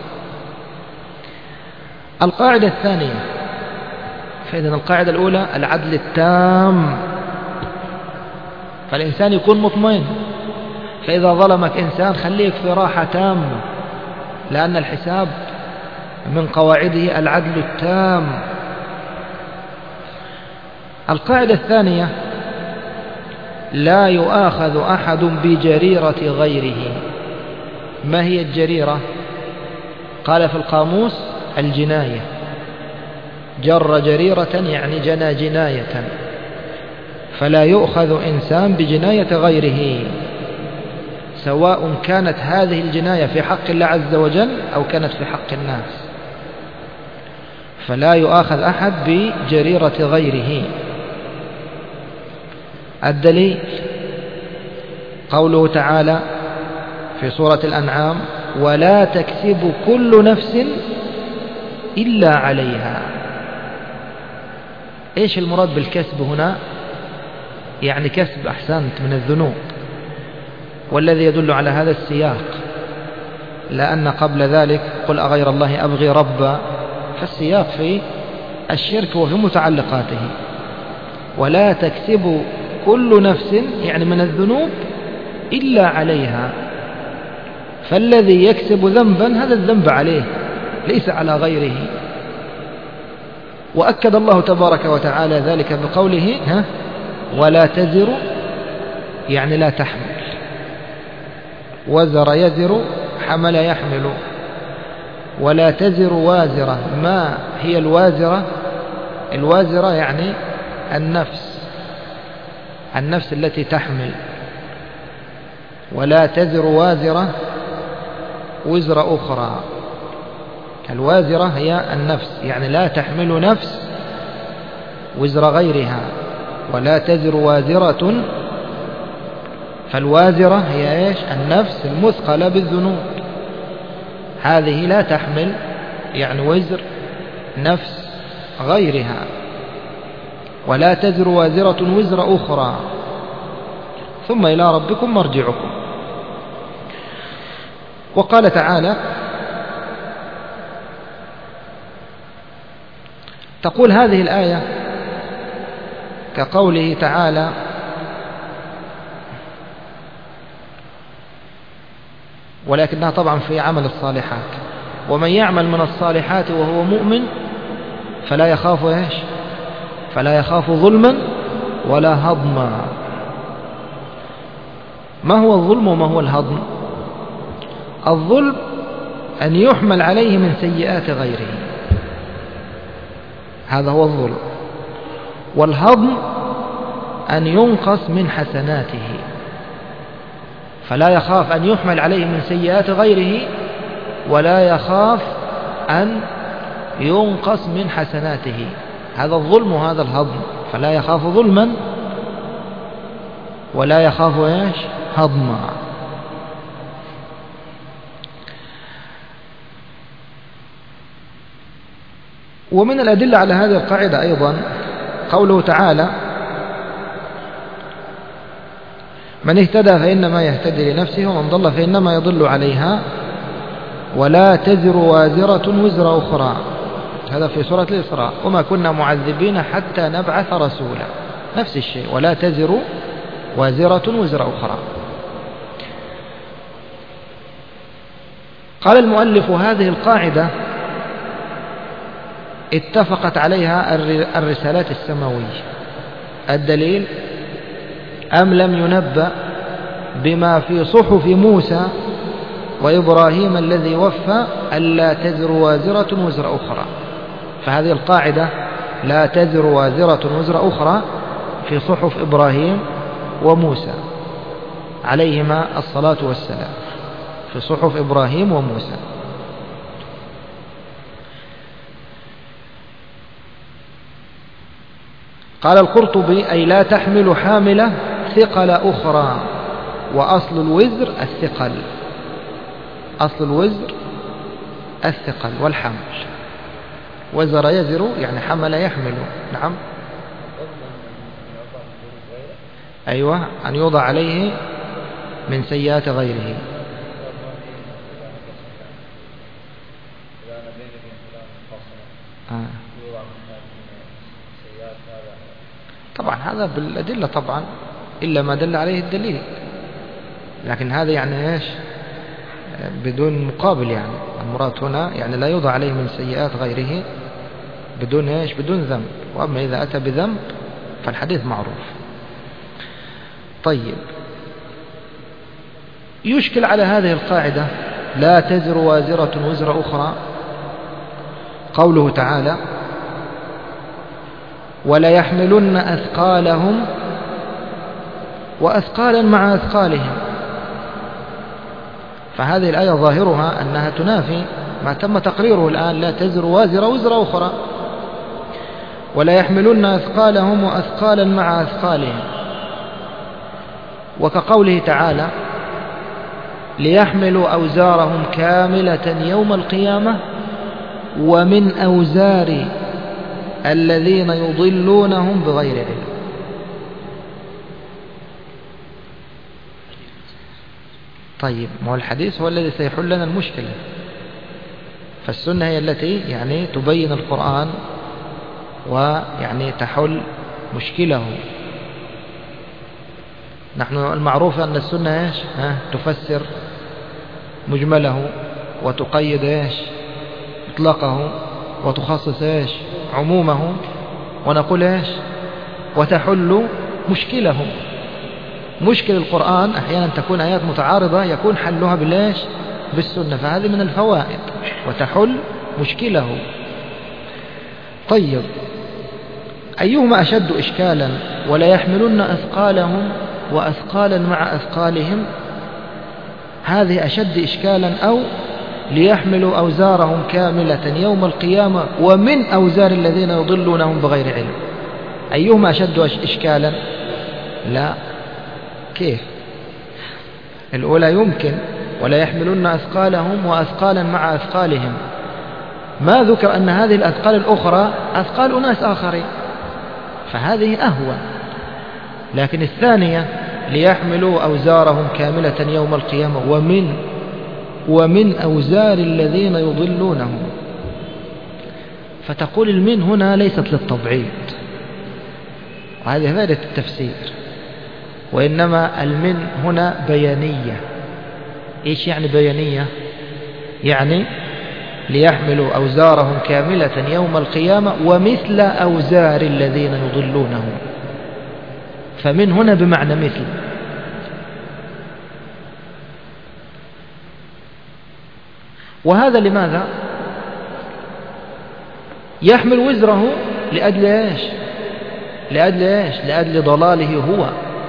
القاعدة الثانية، فإذن القاعدة الأولى العدل التام، فالإنسان يكون مطمئن. فإذا ظلمك إنسان خليك في راحة تامة، لأن الحساب من قواعده العدل التام. القاعدة الثانية لا يؤاخذ أحد بجريرة غيره. ما هي الجريرة؟ قال في القاموس الجناية، جر جريرة يعني جنى جناية، فلا يؤخذ إنسان بجناية غيره، سواء كانت هذه الجناية في حق الله عز وجل أو كانت في حق الناس، فلا يؤاخذ أحد بجريرة غيره. الدليل قوله تعالى في سورة الأنعام ولا تكسب كل نفس إلا عليها. إيش المراد بالكسب هنا؟ يعني كسب أحسنت من الذنوب، والذي يدل على هذا السياق، لأن قبل ذلك قل أغير الله أبغي ربا فالسياق في الشرك وفي متعلقاته. ولا تكسب كل نفس يعني من الذنوب إلا عليها، فالذي يكسب ذنبا هذا الذنب عليه ليس على غيره. وأكد الله تبارك وتعالى ذلك بقوله ها ولا تزر يعني لا تحمل، وزر يزر حمل يحمل. ولا تزر وازرة، ما هي الوازرة؟ الوازرة يعني النفس، النفس التي تحمل. ولا تزر وازرة وزر أخرى، الوازرة هي النفس يعني لا تحمل نفس وزر غيرها. ولا تزر وازرة، فالوازرة هي إيش؟ النفس المثقلة بالذنوب، هذه لا تحمل يعني وزر نفس غيرها. ولا تزر وازرة وزر أخرى ثم إلى ربكم مرجعكم. وقال تعالى تقول هذه الآية كقوله تعالى ولكنها طبعا في عمل الصالحات. ومن يعمل من الصالحات وهو مؤمن فلا يخاف إيش؟ فلا يخاف ظلما ولا هضما. ما هو الظلم وما هو الهضم؟ الظلم أن يحمل عليه من سيئات غيره، هذا هو الظلم. والهضم أن ينقص من حسناته، فلا يخاف أن يحمل عليه من سيئات غيره ولا يخاف أن ينقص من حسناته، هذا الظلم وهذا الهضم. فلا يخاف ظلما ولا يخاف إيش؟ هضما. ومن الأدلة على هذه القاعدة أيضا قوله تعالى من اهتدى فإنما يهتدي لنفسه ومن ضل فإنما يضل عليها ولا تزر وازرة وزر أخرى، هذا في سورة الإسراء. وما كنا معذبين حتى نبعث رسولا، نفس الشيء ولا تزر وازرة وزر أخرى. قال المؤلف هذه القاعدة اتفقت عليها الرسالات السماوية. الدليل أم لم ينبأ بما في صحف موسى وإبراهيم الذي وفى ألا تزر وازرة وزر أخرى. فهذه القاعدة لا تزر وازرة وزر أخرى في صحف إبراهيم وموسى عليهما الصلاة والسلام، في صحف إبراهيم وموسى. قال القرطبي أي لا تحمل حاملة ثقل أخرى، وأصل الوزر الثقل، أصل الوزر الثقل والحمل. وزر يزر يعني حمل يحمل. نعم أيوة أن يوضع عليه من سيئات غيره. آه. طبعا هذا بالأدلة طبعا إلا ما دل عليه الدليل، لكن هذا يعني إيش؟ بدون مقابل، يعني المراد هنا يعني لا يوضع عليه من سيئات غيره بدون إيش؟ بدون ذنب. وأما إذا أتى بذنب فالحديث معروف. طيب يشكل على هذه القاعدة لا تزر وازرة وزر أخرى قوله تعالى ولا يحملن أثقالهم وأثقالا مع أثقالهم. فهذه الآية ظاهرها أنها تنافي ما تم تقريره الآن، لا تزر وازرة وزر أخرى. ولا يحملن أثقالهم وأثقالا مع أثقالهم. وكقوله تعالى ليحملوا أوزارهم كاملة يوم القيامة ومن أوزار الذين يضلونهم بغير علم. طيب ما هو الحديث هو الذي سيحل لنا المشكلة. فالسنة هي التي يعني تبين القرآن ويعني تحل مشكله. نحن المعروف أن السنة إيش؟ ها تفسر مجمله وتقيد إيش؟ إطلاقه، وتخصص إيش؟ عمومه، ونقول إيش؟ وتحل مشكله. مشكل القرآن أحيانا تكون آيات متعارضة يكون حلها بالإيش؟ بالسنة، فهذه من الفوائد، وتحل مشكله. طيب، أيهما أشد إشكالا؟ ولا يحملن أثقالهم وأثقالا مع أثقالهم، هذه أشد إشكالا، أو ليحملوا أوزارهم كاملة يوم القيامة ومن أوزار الذين يضلونهم بغير علم. أيهما أشد إشكالا؟ لا، كيف؟ الأولى يمكن ولا يحملن أثقالهم وأثقالا مع أثقالهم، ما ذكر أن هذه الأثقال الأخرى أثقال أناس آخرين، فهذه أهون. لكن الثانية ليحملوا أوزارهم كاملة يوم القيامة ومن ومن أوزار الذين يضلونهم، فتقول المن هنا ليست للتبعيض، وهذه فائدة التفسير، وإنما المن هنا بيانية. إيش يعني بيانية؟ يعني ليحملوا أوزارهم كاملة يوم القيامة ومثل أوزار الذين يضلونهم، فمن هنا بمعنى مثل. وهذا لماذا؟ يحمل وزره لأجل إيش؟ لأجل إيش؟ لأجل ضلاله هو،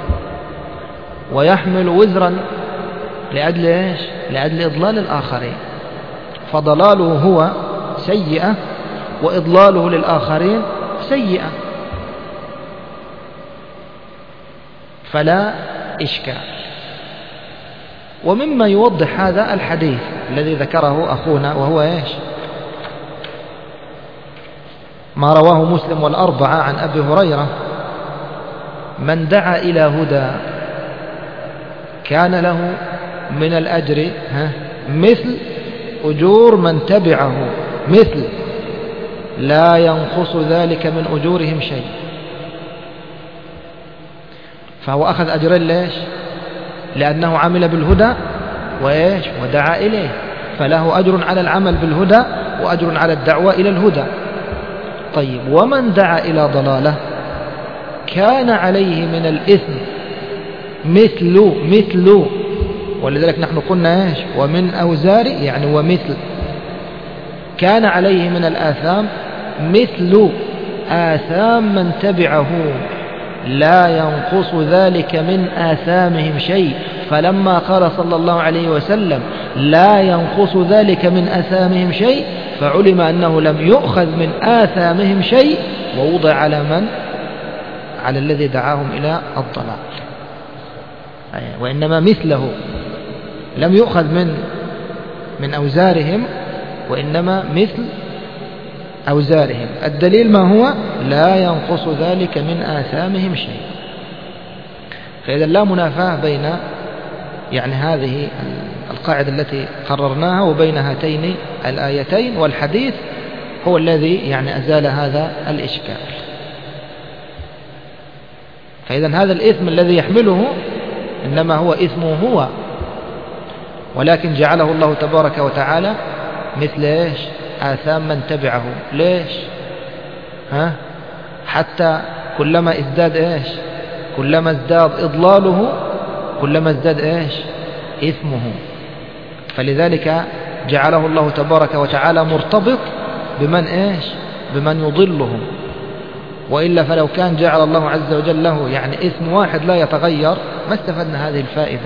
ويحمل وزرا لأجل إيش؟ لأجل إضلال الآخرين، فضلاله هو سيئة وإضلاله للآخرين سيئة، فلا إشكال. ومما يوضح هذا الحديث الذي ذكره أخونا، وهو إيش؟ ما رواه مسلم والأربعة عن أبي هريرة: من دعا إلى هدى كان له من الأجر مثل أجور من تبعه، مثل لا ينقص ذلك من أجورهم شيء. فهو أخذ أجرين ليش؟ لأنه عمل بالهدى وإيش؟ ودعا إليه، فله أجر على العمل بالهدى وأجر على الدعوة إلى الهدى. طيب، ومن دعا إلى ضلالة كان عليه من الإثم مثل مثل ولذلك نحن قلنا إيش؟ ومن أوزار، يعني ومثل، كان عليه من الآثام مثل آثام من تبعه لا ينقص ذلك من آثامهم شيء. فلما قال صلى الله عليه وسلم لا ينقص ذلك من آثامهم شيء، فعلم أنه لم يؤخذ من آثامهم شيء، ووضع على من؟ على الذي دعاهم إلى الضلال، وإنما مثله، لم يؤخذ من من أوزارهم، وإنما مثل أوزارهم. الدليل ما هو؟ لا ينقص ذلك من آثامهم شيء. فإذا لا منافاة بين يعني هذه القاعدة التي قررناها وبين هاتين الآيتين، والحديث هو الذي يعني أزال هذا الإشكال. فإذا هذا الإثم الذي يحمله إنما هو إثمه هو، ولكن جعله الله تبارك وتعالى مثل إيش؟ آثام من تبعه. ليش؟ ها؟ حتى كلما ازداد إيش؟ كلما ازداد إضلاله كلما ازداد إيش؟ إثمه. فلذلك جعله الله تبارك وتعالى مرتبط بمن إيش؟ بمن يضلهم، وإلا فلو كان جعل الله عز وجل له يعني إثم واحد لا يتغير ما استفدنا هذه الفائدة.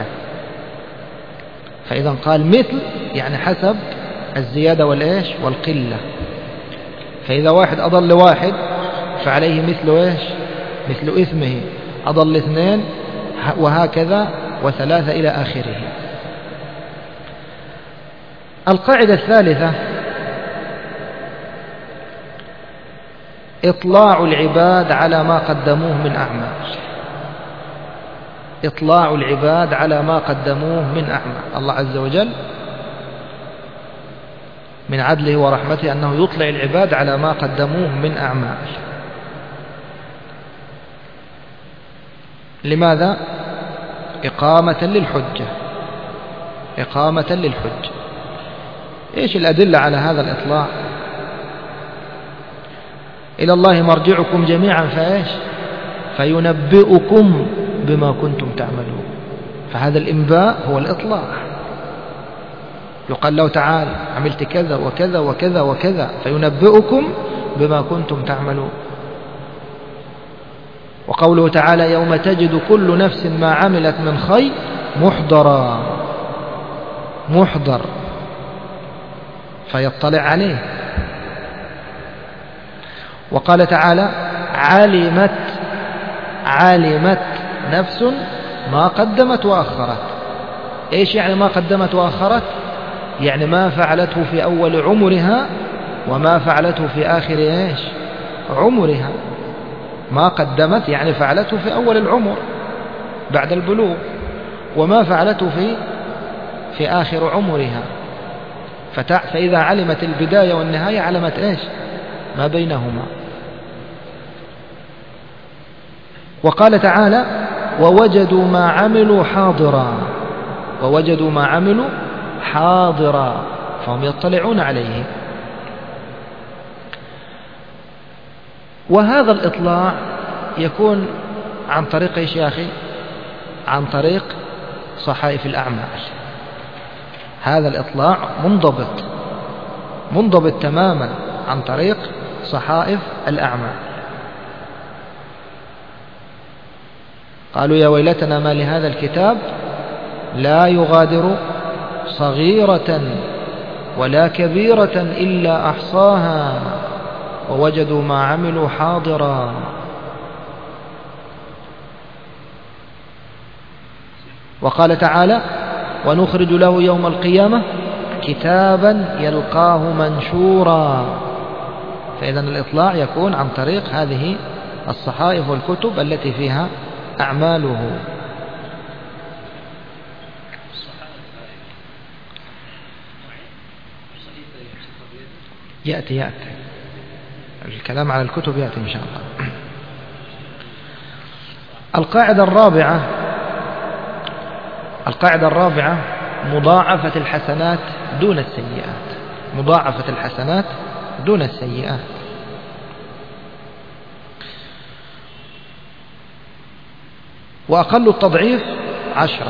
فإذا قال مثل يعني حسب الزيادة والإيش؟ والقلة. فإذا واحد أضل واحد فعليه مثل إيش؟ مثل إثمه. أضل اثنين وهكذا وثلاثة إلى آخره. القاعدة الثالثة: إطلاع العباد على ما قدموه من أعمال. إطلاع العباد على ما قدموه من أعمال. الله عز وجل من عدله ورحمته أنه يطلع العباد على ما قدموه من أعمال. لماذا؟ إقامة للحجة، إقامة للحجة. إيش الأدلة على هذا الإطلاع؟ إلى الله مرجعكم جميعا فإيش؟ فينبئكم بما كنتم تعملون. فهذا الإنباء هو الإطلاع. يقال له تعالى عملت كذا وكذا وكذا وكذا فينبئكم بما كنتم تعملون. وقوله تعالى يوم تجد كل نفس ما عملت من خير محضرا، محضر فيطلع عليه. وقال تعالى علمت علمت نفس ما قدمت وأخرت. إيش يعني ما قدمت وأخرت؟ يعني ما فعلته في أول عمرها وما فعلته في آخر إيش عمرها. ما قدمت يعني فعلته في أول العمر بعد البلوغ، وما فعلته في في آخر عمرها. فإذا علمت البداية والنهاية علمت إيش ما بينهما. وقال تعالى ووجدوا ما عملوا حاضرا، ووجدوا ما عملوا حاضرا فهم يطلعون عليه. وهذا الإطلاع يكون عن طريق إيش يا أخي؟ عن طريق صحائف الأعمال. هذا الإطلاع منضبط منضبط تماما عن طريق صحائف الأعمال. قالوا يا ويلتنا ما لهذا الكتاب لا يغادر صغيرة ولا كبيرة إلا أحصاها ووجدوا ما عملوا حاضرا. وقال تعالى ونخرج له يوم القيامة كتابا يلقاه منشورا. فإذا الإطلاع يكون عن طريق هذه الصحائف والكتب التي فيها أعماله. يأتي يأتي الكلام على الكتب يأتي إن شاء الله. القاعدة الرابعة القاعدة الرابعة مضاعفة الحسنات دون السيئات. مضاعفة الحسنات دون السيئات. وأقل التضعيف عشرة.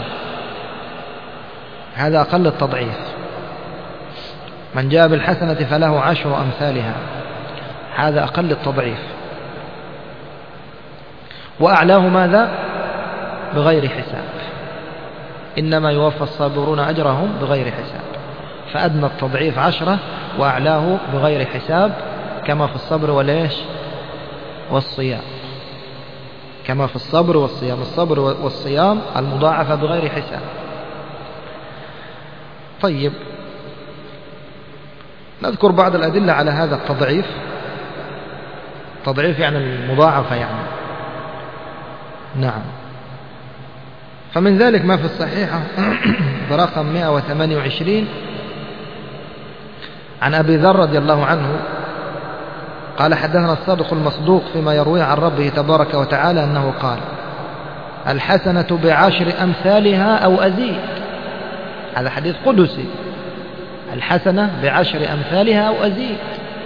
هذا أقل التضعيف. من جاء بالحسنة فله عشر أمثالها. هذا أقل التضعيف. وأعلاه ماذا؟ بغير حساب. إنما يوفى الصابرون أجرهم بغير حساب. فأدنى التضعيف عشرة وأعلاه بغير حساب، كما في الصبر والإيش والصيام. كما في الصبر والصيام. الصبر والصيام المضاعفة بغير حساب. طيب نذكر بعض الأدلة على هذا التضعيف. تضعيف يعني المضاعفة يعني. نعم. فمن ذلك ما في الصحيحة برقم مئة وثمانية وعشرين عن أبي ذر رضي الله عنه قال حدثنا الصادق المصدوق فيما يرويه عن ربه تبارك وتعالى أنه قال الحسنة بعشر أمثالها أو أزيد. هذا حديث قدسي. الحسنة بعشر أمثالها أو أزيد.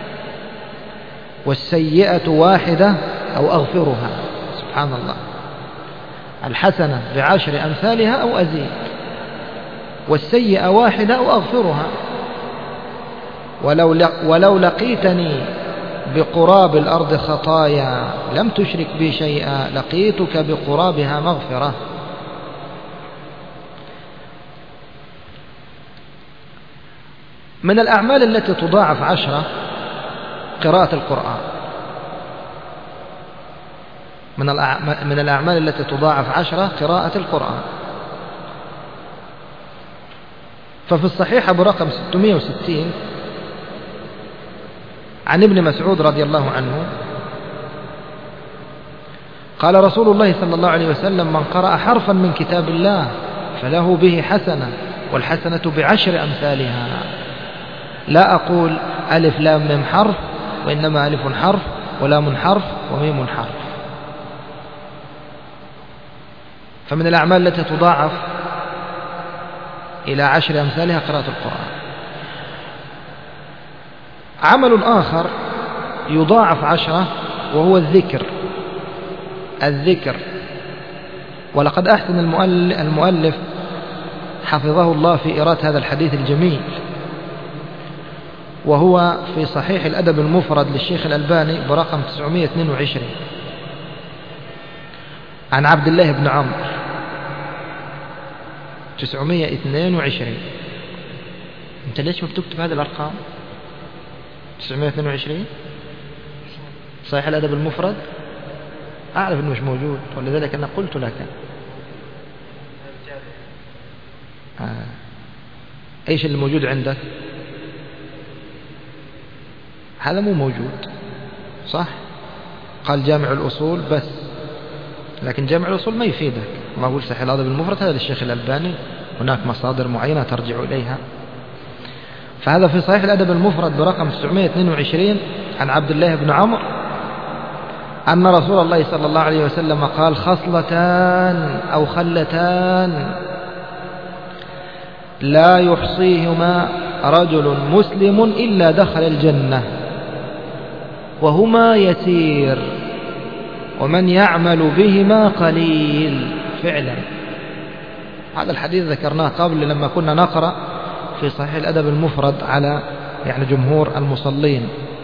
والسيئة واحدة أو أغفرها. سبحان الله. الحسنة بعشر أمثالها أو أزيد، والسيئة واحدة أو أغفرها. ولو ولو لقيتني بقراب الأرض خطايا لم تشرك بي شيئا لقيتك بقرابها مغفرة. من الأعمال التي تضاعف عشرة قراءة القرآن. من الأعمال التي تضاعف عشرة قراءة القرآن. ففي الصحيح برقم ستمائة وستين عن ابن مسعود رضي الله عنه قال رسول الله صلى الله عليه وسلم من قرأ حرفا من كتاب الله فله به حسنة والحسنة بعشر أمثالها. لا أقول ألف لام ميم حرف، وإنما ألف حرف ولام حرف وميم حرف. فمن الأعمال التي تضاعف إلى عشر أمثالها قراءة القرآن. عمل آخر يضاعف عشرة وهو الذكر. الذكر ولقد أحسن المؤلف حفظه الله في إيراد هذا الحديث الجميل، وهو في صحيح الأدب المفرد للشيخ الألباني برقم تسعمائة واثنين وعشرين عن عبد الله بن عمرو تسعمائة واثنين وعشرين. أنت ليش ما بتكتب هذه الأرقام؟ تسعمائة واثنين وعشرين صحيح الأدب المفرد، أعرف أنه مش موجود، ولذلك أنا قلت لك. آه. إيش اللي موجود عندك؟ هذا مو موجود، صح؟ قال جامع الأصول بس، لكن جامع الأصول ما يفيدك. ما أقول صحيح الأدب المفرد هذا للشيخ الألباني، هناك مصادر معينة ترجع إليها. فهذا في صحيح الأدب المفرد برقم تسعمائة واثنين وعشرين عن عبد الله بن عمرو أن رسول الله صلى الله عليه وسلم قال: خصلتان أو خلتان لا يحصيهما رجل مسلم إلا دخل الجنة، وهما يسير ومن يعمل بهما قليل. فعلا هذا الحديث ذكرناه قبل لما كنا نقرأ في صحيح الأدب المفرد على يعني جمهور المصلين.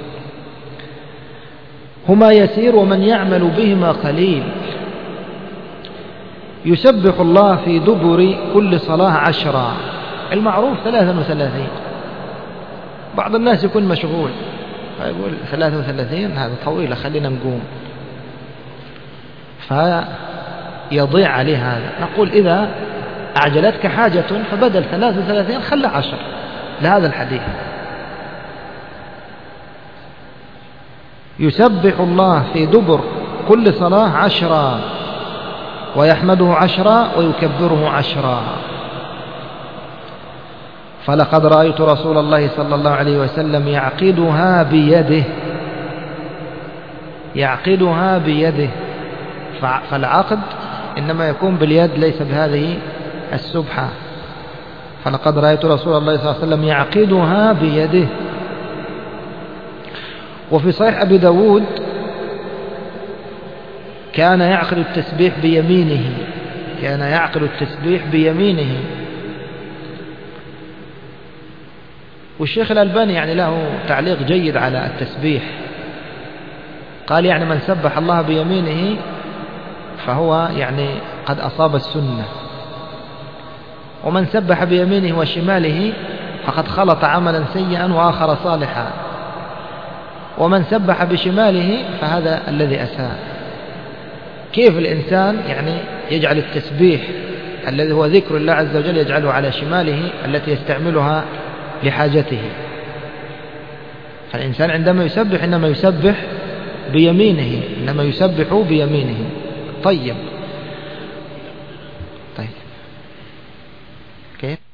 هما يسير ومن يعمل بهما قليل. يسبح الله في دبر كل صلاة عشرا، المعروف ثلاثا وثلاثين. بعض الناس يكون مشغول فيقول ثلاثة وثلاثين هذا طويلة خلينا نقوم، فيضيع عليه هذا. نقول إذا أعجلتك حاجة فبدل ثلاثة وثلاثين خلى عشر لهذا الحديث. يسبح الله في دبر كل صلاة عشرا ويحمده عشرا ويكبره عشرا. فلقد رأيت رسول الله صلى الله عليه وسلم يعقدها بيده، يعقدها بيده. فالعقد إنما يكون باليد ليس بهذه السبحة. فلقد رأيت رسول الله صلى الله عليه وسلم يعقدها بيده. وفي صحيح أبي داود كان يعقد التسبيح بيمينه، كان يعقد التسبيح بيمينه. والشيخ الألباني يعني له تعليق جيد على التسبيح، قال يعني من سبح الله بيمينه فهو يعني قد أصاب السنة، ومن سبح بيمينه وشماله فقد خلط عملا سيئا وآخر صالحا، ومن سبح بشماله فهذا الذي أساء. كيف الإنسان يعني يجعل التسبيح الذي هو ذكر الله عز وجل يجعله على شماله التي يستعملها لحاجته؟ فالإنسان عندما يسبح إنما يسبح بيمينه، إنما يسبح بيمينه. طيب طيب كيف؟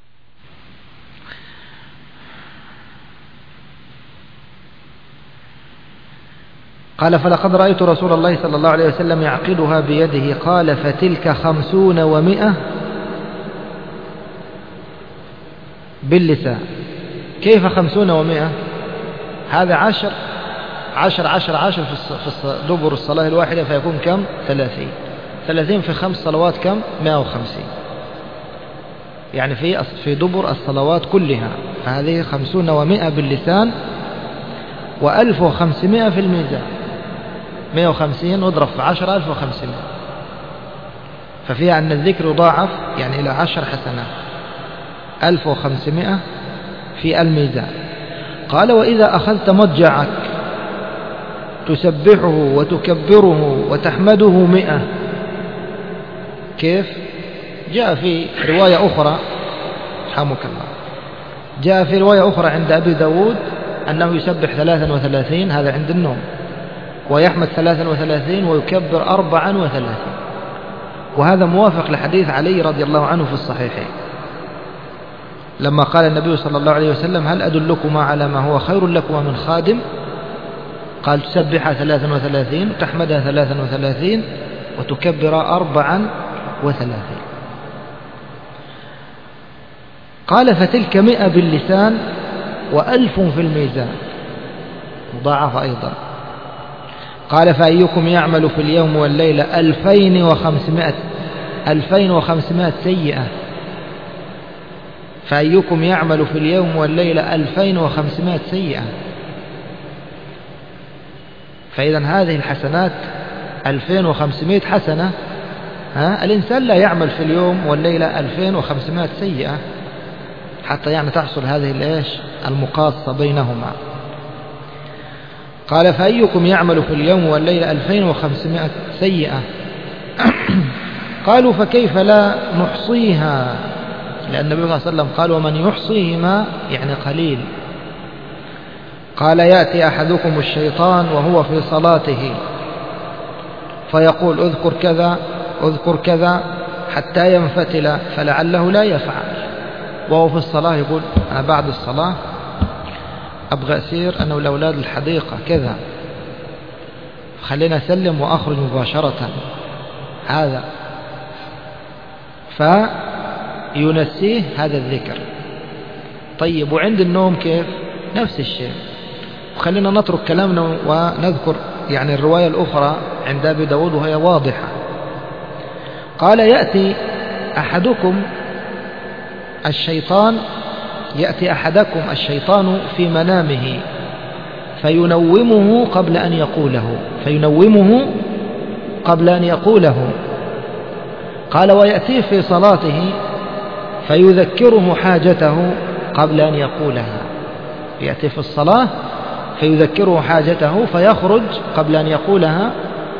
قال: فلقد رأيت رسول الله صلى الله عليه وسلم يعقدها بيده. قال: فتلك خمسون ومئة باللسان. كيف خمسون ومئة؟ هذا عشر عشر عشر عشر في دبر الصلاة الواحدة، فيكون كم؟ ثلاثين. ثلاثين في خمس صلوات كم؟ مئة وخمسين. يعني في في دبر الصلوات كلها. فهذه خمسون ومئة باللسان وألف وخمسمائة في الميزان. مئة وخمسين واضرب في عشرة ألف وخمسمائة، ففيها أن الذكر يضاعف يعني إلى عشر حسنات. ألف وخمسمائة في الميزان. قال: وإذا أخذت مضجعك تسبحه وتكبره وتحمده مئة. كيف؟ جاء في رواية أخرى حمك الله، جاء في رواية أخرى عند أبي داود أنه يسبح ثلاثا وثلاثين، هذا عند النوم، ويحمد ثلاثا وثلاثين ويكبر أربعا وثلاثين. وهذا موافق لحديث علي رضي الله عنه في الصحيحين. لما قال النبي صلى الله عليه وسلم هل أدلكما على ما هو خير لكما من خادم؟ قال تسبح ثلاثا وثلاثين وتحمدها ثلاثا وثلاثين وتكبر أربعا وثلاثين. قال فتلك مئة باللسان وألف في الميزان، مضاعفة أيضا. قال فأيكم يعمل في اليوم والليلة ألفين وخمسمائة ألفين وخمسمائة سيئة، فأيكم يعمل في اليوم والليلة ألفين وخمسمائة سيئة. فإذا هذه الحسنات ألفين وخمسمائة حسنة، ها الإنسان لا يعمل في اليوم والليلة ألفين وخمسمائة سيئة حتى يعني تحصل هذه الإيش المقاصة بينهما. قال فأيكم يعمل في اليوم والليلة ألفين وخمسمائة سيئة. قالوا فكيف لا نحصيها، لأن النبي صلى الله عليه وسلم قال ومن يحصيهما يعني قليل. قال يأتي أحدكم الشيطان وهو في صلاته فيقول اذكر كذا اذكر كذا حتى ينفتل فلعله لا يفعل، وهو في الصلاة يقول أنا بعد الصلاة أبغى أسير أنا والأولاد الحديقة كذا، خلينا أسلم وأخرج مباشرة، هذا فينسيه هذا الذكر. طيب وعند النوم كيف؟ نفس الشيء. وخلينا نترك كلامنا ونذكر يعني الرواية الأخرى عند أبي داود وهي واضحة. قال يأتي أحدكم الشيطان يأتي أحدكم الشيطان في منامه فينومه قبل أن يقوله فينومه قبل أن يقوله. قال ويأتيه في صلاته فيذكره حاجته قبل أن يقولها، يأتي في الصلاة فيذكره حاجته فيخرج قبل أن يقولها،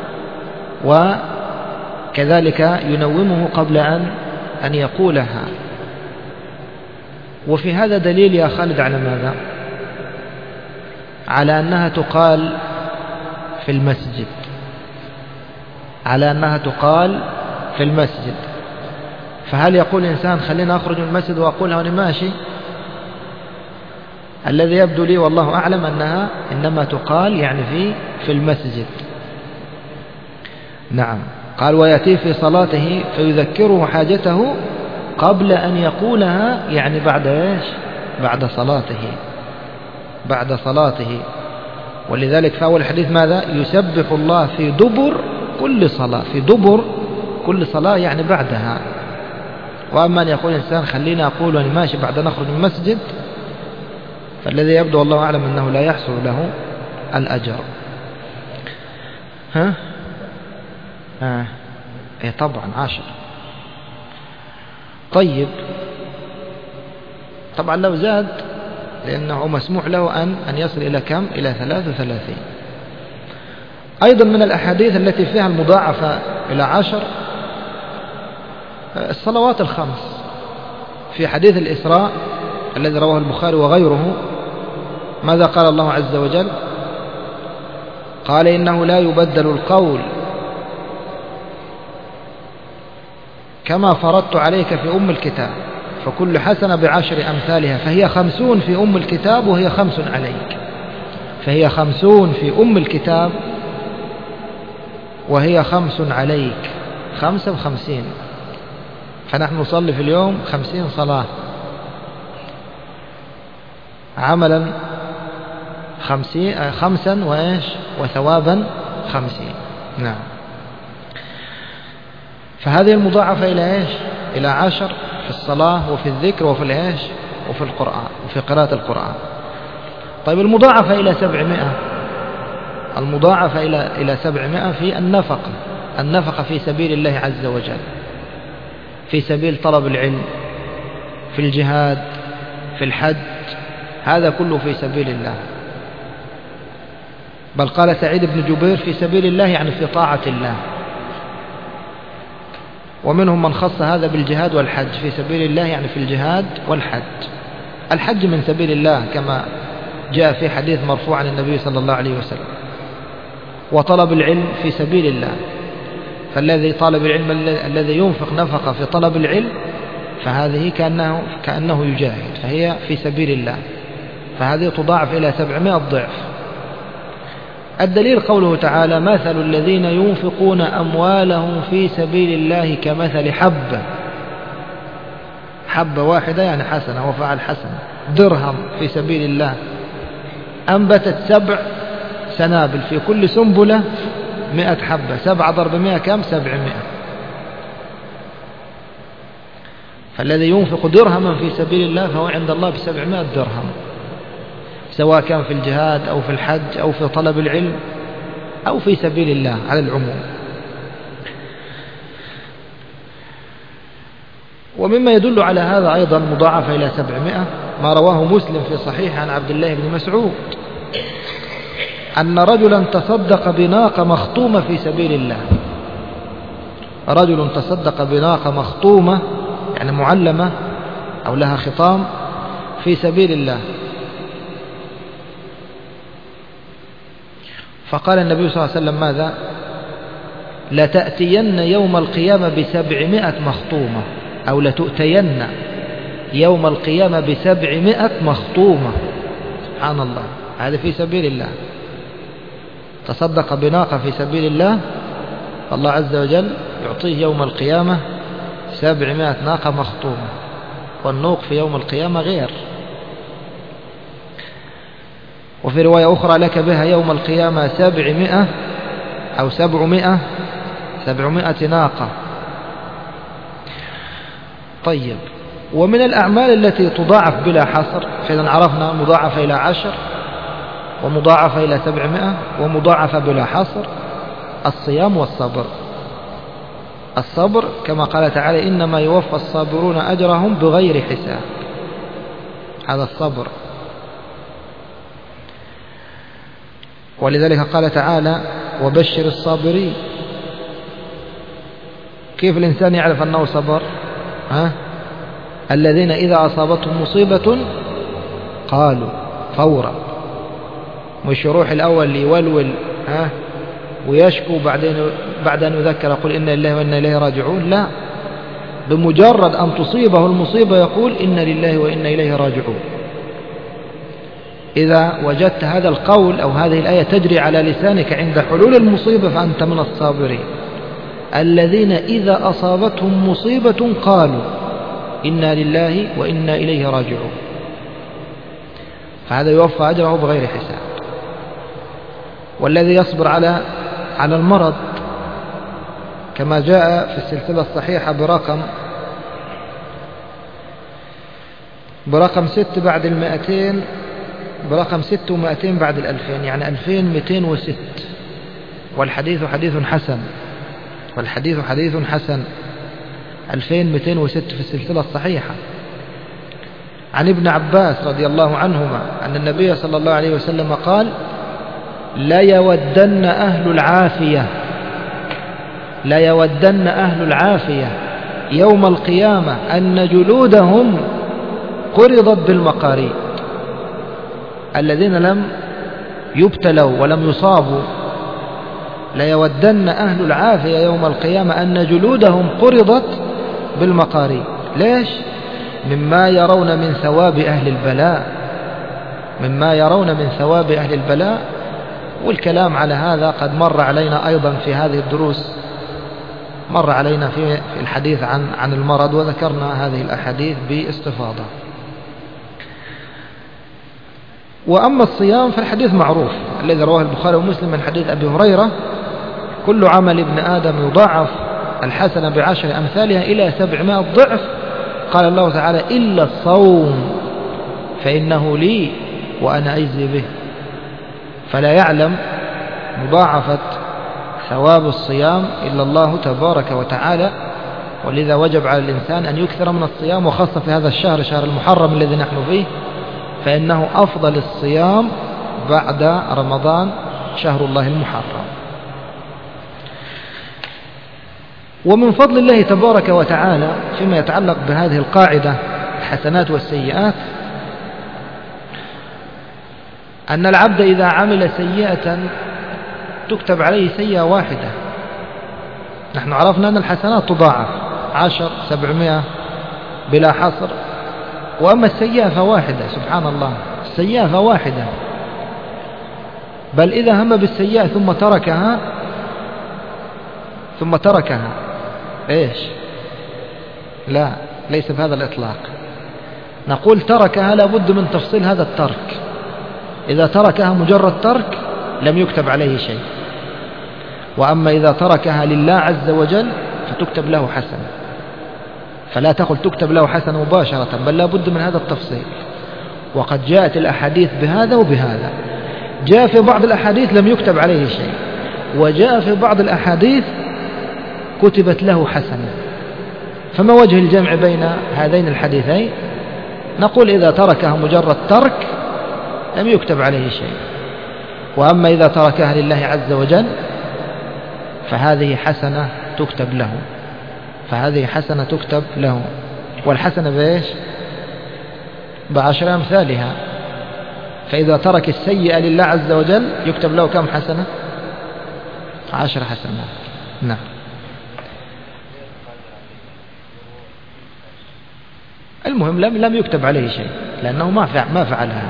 وكذلك ينومه قبل أن أن يقولها. وفي هذا دليل يا خالد على ماذا؟ على أنها تقال في المسجد، على أنها تقال في المسجد. فهل يقول الإنسان خلينا أخرج من المسجد وأقولها وأنا ماشي؟ الذي يبدو لي والله أعلم أنها إنما تقال يعني في في المسجد. نعم. قال ويأتي في صلاته فيذكره حاجته قبل أن يقولها، يعني بعد إيش؟ بعد صلاته بعد صلاته. ولذلك في أول حديث ماذا؟ يسبح الله في دبر كل صلاة، في دبر كل صلاة يعني بعدها. وأما أن يقول الإنسان خلينا أقول وأنا ماشي بعد نخرج من المسجد، فالذي يبدو الله أعلم أنه لا يحصل له الأجر. ها؟ آه. إيه طبعا عشر. طيب طبعا لو زاد لأنه مسموح له أن أن يصل إلى كم؟ إلى ثلاث وثلاثين. أيضا من الأحاديث التي فيها المضاعفة إلى عشر الصلوات الخمس. في حديث الإسراء الذي رواه البخاري وغيره ماذا قال الله عز وجل؟ قال إنه لا يبدل القول كما فرضت عليك في أم الكتاب فكل حسنة بعشر أمثالها، فهي خمسون في أم الكتاب وهي خمس عليك، فهي خمسون في أم الكتاب وهي خمس عليك، خمسة وخمسين. فنحن نصلي في اليوم خمسين صلاة عملا خمسين خمسا وإيش وثوابا خمسين. نعم. فهذه المضاعفة إلى إيش؟ إلى عشر في الصلاة وفي الذكر وفي الإيش وفي القرآن وفي قراءة القرآن. طيب المضاعفة إلى سبعمائة، المضاعفة إلى إلى سبعمائة في النفقة، النفقة في سبيل الله عز وجل، في سبيل طلب العلم، في الجهاد، في الحج، هذا كله في سبيل الله. بل قال سعيد بن جبير في سبيل الله يعني في طاعة الله. ومنهم من خص هذا بالجهاد والحج، في سبيل الله يعني في الجهاد والحج. الحج من سبيل الله كما جاء في حديث مرفوع عن النبي صلى الله عليه وسلم. وطلب العلم في سبيل الله، فالذي طالب العلم الذي ينفق نفقة في طلب العلم فهذه كأنه, كأنه يجاهد، فهي في سبيل الله، فهذه تضاعف إلى سبعمائة ضعف. الدليل قوله تعالى: مثل الذين ينفقون أموالهم في سبيل الله كمثل حبة، حبة واحدة يعني حسنة وفعل حسنة، درهم في سبيل الله أنبتت سبع سنابل في كل سنبلة مئة حبة، سبعة ضرب مئة كم؟ سبعمائة. فالذي ينفق درهما في سبيل الله فهو عند الله بسبعمائة درهم، سواء كان في الجهاد أو في الحج أو في طلب العلم أو في سبيل الله على العموم. ومما يدل على هذا أيضا مضاعفة إلى سبعمائة ما رواه مسلم في صحيح عن عبد الله بن مسعود أن رجلا تصدق بناقة مخطومة في سبيل الله. رجل تصدق بناقة مخطومة يعني معلمة أو لها خطام في سبيل الله، فقال النبي صلى الله عليه وسلم ماذا؟ لتأتين يوم القيامة بسبعمائة مخطومة، أو لتؤتين يوم القيامة بسبعمائة مخطومة. سبحان الله، هذا في سبيل الله، تصدق بناقة في سبيل الله، فالله عز وجل يعطيه يوم القيامة سبعمائة ناقة مخطومة، والنوق في يوم القيامة غير. وفي رواية أخرى: لك بها يوم القيامة سبعمائة أو سبعمائة سبعمائة ناقة. طيب، ومن الأعمال التي تضاعف بلا حصر، فإذا عرفنا مضاعفة إلى عشر ومضاعفة إلى سبعمائة ومضاعفة بلا حصر، الصيام والصبر. الصبر كما قال تعالى: إنما يوفى الصابرون أجرهم بغير حساب، هذا الصبر. ولذلك قال تعالى: وبشر الصابرين. كيف الإنسان يعرف أنه صبر؟ ها؟ الذين إذا أصابتهم مصيبة قالوا فورا، مش يروح الأول ليولول ها ويشكو بعدين بعد أن يذكر يقول إنا لله وإنا إليه راجعون، لا، بمجرد أن تصيبه المصيبة يقول إنا لله وإنا إليه راجعون. إذا وجدت هذا القول أو هذه الآية تجري على لسانك عند حلول المصيبة فأنت من الصابرين. الذين إذا أصابتهم مصيبة قالوا إنا لله وإنا إليه راجعون، فهذا يوفى أجره بغير حساب. والذي يصبر على على المرض كما جاء في السلسلة الصحيحة برقم برقم ست بعد المائتين، برقم ست ومائتين بعد الألفين، يعني ألفين مئتين وست، والحديث حديث حسن، والحديث حديث حسن ألفين مئتين وست في السلسلة الصحيحة، عن ابن عباس رضي الله عنهما أن النبي صلى الله عليه وسلم قال: لا يودن أهل العافية لا يودن أهل العافية يوم القيامة أن جلودهم قرضت بالمقاريض. الذين لم يبتلوا ولم يصابوا، لا يودن أهل العافية يوم القيامة أن جلودهم قرضت بالمقاريض. ليش؟ مما يرون من ثواب أهل البلاء مما يرون من ثواب أهل البلاء. والكلام على هذا قد مر علينا أيضا في هذه الدروس، مر علينا في الحديث عن عن المرض، وذكرنا هذه الأحاديث باستفاضة. وأما الصيام فالحديث معروف الذي رواه البخاري ومسلم من حديث أبي هريرة: كل عمل ابن آدم يضاعف الحسنة بعشر أمثالها إلى سبعمائة ضعف. قال الله تعالى: إلا الصوم فإنه لي وأنا أجزي به. فلا يعلم مضاعفة ثواب الصيام إلا الله تبارك وتعالى، ولذا وجب على الإنسان أن يكثر من الصيام، وخاصة في هذا الشهر، شهر المحرم الذي نحن فيه، فإنه أفضل الصيام بعد رمضان، شهر الله المحرم. ومن فضل الله تبارك وتعالى فيما يتعلق بهذه القاعدة الحسنات والسيئات أن العبد إذا عمل سيئة تكتب عليه سيئة واحدة. نحن عرفنا أن الحسنات تضاعف عشر، سبعمائة بلا حصر. وأما السيئة فواحدة، سبحان الله، السيئة فواحدة، بل إذا هم بالسيئة ثم تركها ثم تركها إيش؟ لا، ليس بهذا الإطلاق. نقول تركها لابد من تفصيل هذا الترك. إذا تركها مجرد ترك لم يكتب عليه شيء، وأما إذا تركها لله عز وجل فتكتب له حسنة. فلا تقل تكتب له حسنة مباشرة، بل لابد من هذا التفصيل. وقد جاءت الأحاديث بهذا وبهذا. جاء في بعض الأحاديث لم يكتب عليه شيء، وجاء في بعض الأحاديث كتبت له حسنة. فما وجه الجمع بين هذين الحديثين؟ نقول إذا تركها مجرد ترك لم يكتب عليه شيء، وأما إذا تركها لله عز وجل فهذه حسنة تكتب له فهذه حسنة تكتب له والحسنة بإيش؟ بعشر أمثالها. فإذا ترك السيئة لله عز وجل يكتب له كم حسنة؟ عشر حسنات. نعم. المهم لم لم يكتب عليه شيء لأنه ما فعل ما فعلها.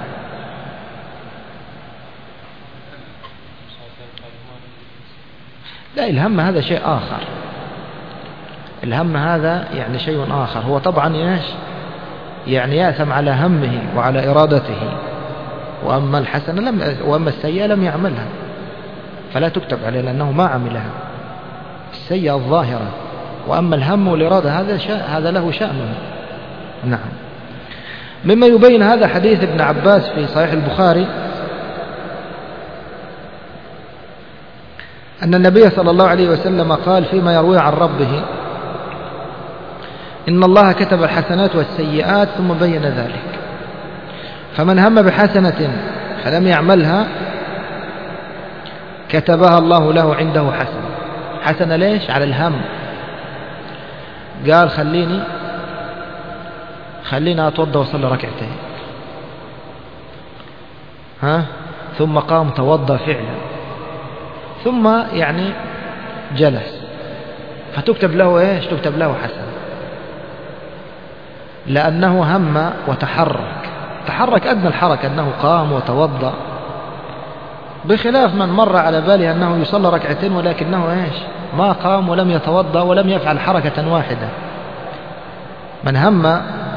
لا، الهم هذا شيء آخر. الهم هذا يعني شيء آخر. هو طبعا ايش؟ يعني يأثم على همه وعلى إرادته. وأما الحسنة لم وأما السيئة لم يعملها فلا تكتب عليه لأنه ما عملها، السيئة الظاهرة. وأما الهم والإرادة هذا شاء هذا له شأنه. نعم. مما يبين هذا حديث ابن عباس في صحيح البخاري أن النبي صلى الله عليه وسلم قال فيما يروي عن ربه: إن الله كتب الحسنات والسيئات ثم بين ذلك، فمن هم بحسنة فلم يعملها كتبها الله له عنده حسنة. حسنة ليش؟ على الهم. قال خليني خلينا أتوضأ وصلي ركعتين، ها ثم قام توضأ فعلا، ثم يعني جلس، فتكتب له ايش؟ تكتب له حسنة، لأنه هم وتحرك تحرك أدنى الحركة أنه قام وتوضأ، بخلاف من مر على باله أنه يصلي ركعتين ولكنه ايش؟ ما قام ولم يتوضأ ولم يفعل حركة واحدة. من هم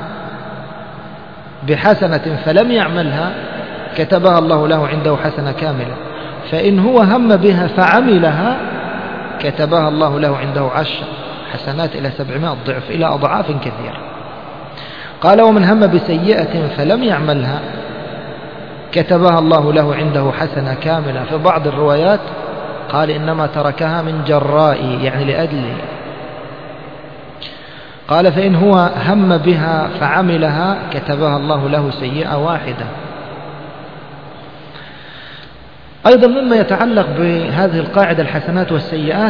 بحسنة فلم يعملها كتبها الله له عنده حسنة كاملة، فإن هو هم بها فعملها كتبها الله له عنده عشر حسنات إلى سبعمائة ضعف، إلى أضعاف كثيرة. قال: ومن هم بسيئة فلم يعملها كتبها الله له عنده حسنة كاملة. في بعض الروايات قال: إنما تركها من جرائي، يعني لأجلي. قال: فإن هو هم بها فعملها كتبها الله له سيئة واحدة. أيضا مما يتعلق بهذه القاعدة الحسنات والسيئات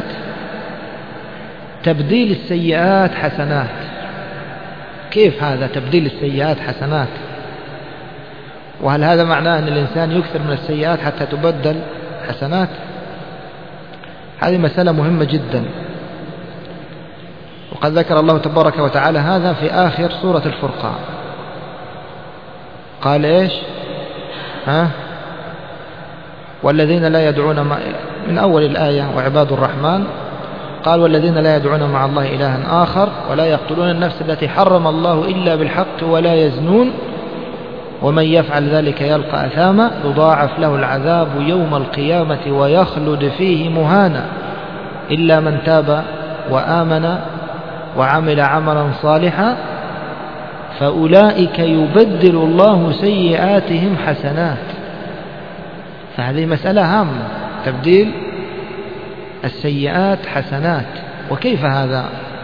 تبديل السيئات حسنات. كيف هذا تبديل السيئات حسنات؟ وهل هذا معناه أن الإنسان يكثر من السيئات حتى تبدل حسنات؟ هذه مسألة مهمة جدا، وقد ذكر الله تبارك وتعالى هذا في آخر سورة الفرقان. قال إيش؟ ها؟ والذين لا يدعون مع من أول الآية: وعباد الرحمن. قال: والذين لا يدعون مع الله إلها آخر ولا يقتلون النفس التي حرم الله إلا بالحق ولا يزنون ومن يفعل ذلك يلقى أثاما يضاعف له العذاب يوم القيامة ويخلد فيه مهانا إلا من تاب وآمن وعمل عملا صالحا فأولئك يبدل الله سيئاتهم حسنات. فهذه مسألة هامة، تبديل السيئات حسنات. وكيف هذا؟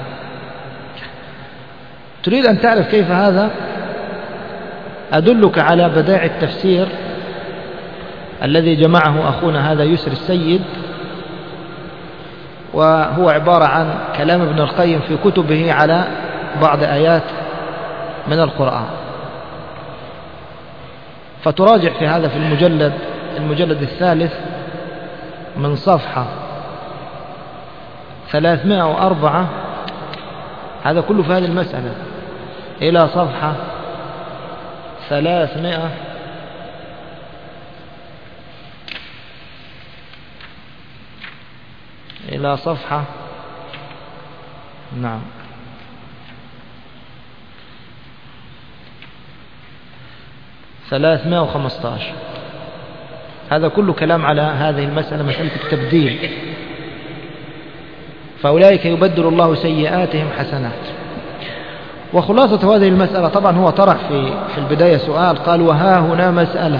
تريد أن تعرف كيف هذا؟ أدلك على بدائع التفسير الذي جمعه أخونا هذا يسر السيد، وهو عبارة عن كلام ابن القيم في كتبه على بعض آيات من القرآن. فتراجع في هذا في المجلد المجلد الثالث من صفحة ثلاثمائة وأربعة، هذا كله في هذه المسألة. إلى صفحة ثلاثمائة إلى صفحة نعم ثلاثمائة وخمسة عشر. هذا كله كلام على هذه المسألة، مسألة التبديل. فأولئك يبدل الله سيئاتهم حسنات. وخلاصة هذه المسألة، طبعا هو طرح في في البداية سؤال، قال وها هنا مسألة،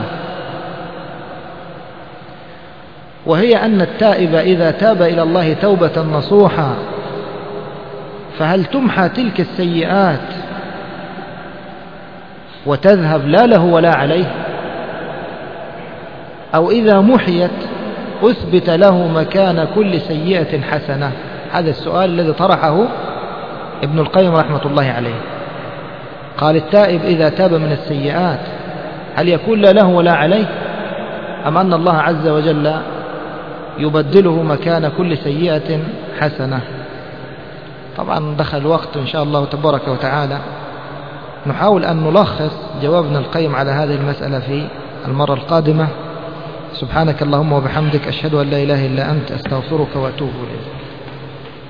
وهي أن التائب إذا تاب إلى الله توبة نصوحا فهل تمحى تلك السيئات وتذهب لا له ولا عليه، أو إذا محيت أثبت له مكان كل سيئة حسنة؟ هذا السؤال الذي طرحه ابن القيم رحمة الله عليه. قال التائب إذا تاب من السيئات هل يكون لا له ولا عليه، أم أن الله عز وجل يبدله مكان كل سيئة حسنة؟ طبعا دخل الوقت، إن شاء الله تبارك وتعالى نحاول أن نلخص جواب ابن القيم على هذه المسألة في المرة القادمة. سبحانك اللهم وبحمدك، أشهد أن لا إله إلا أنت، أستغفرك وأتوب إليك.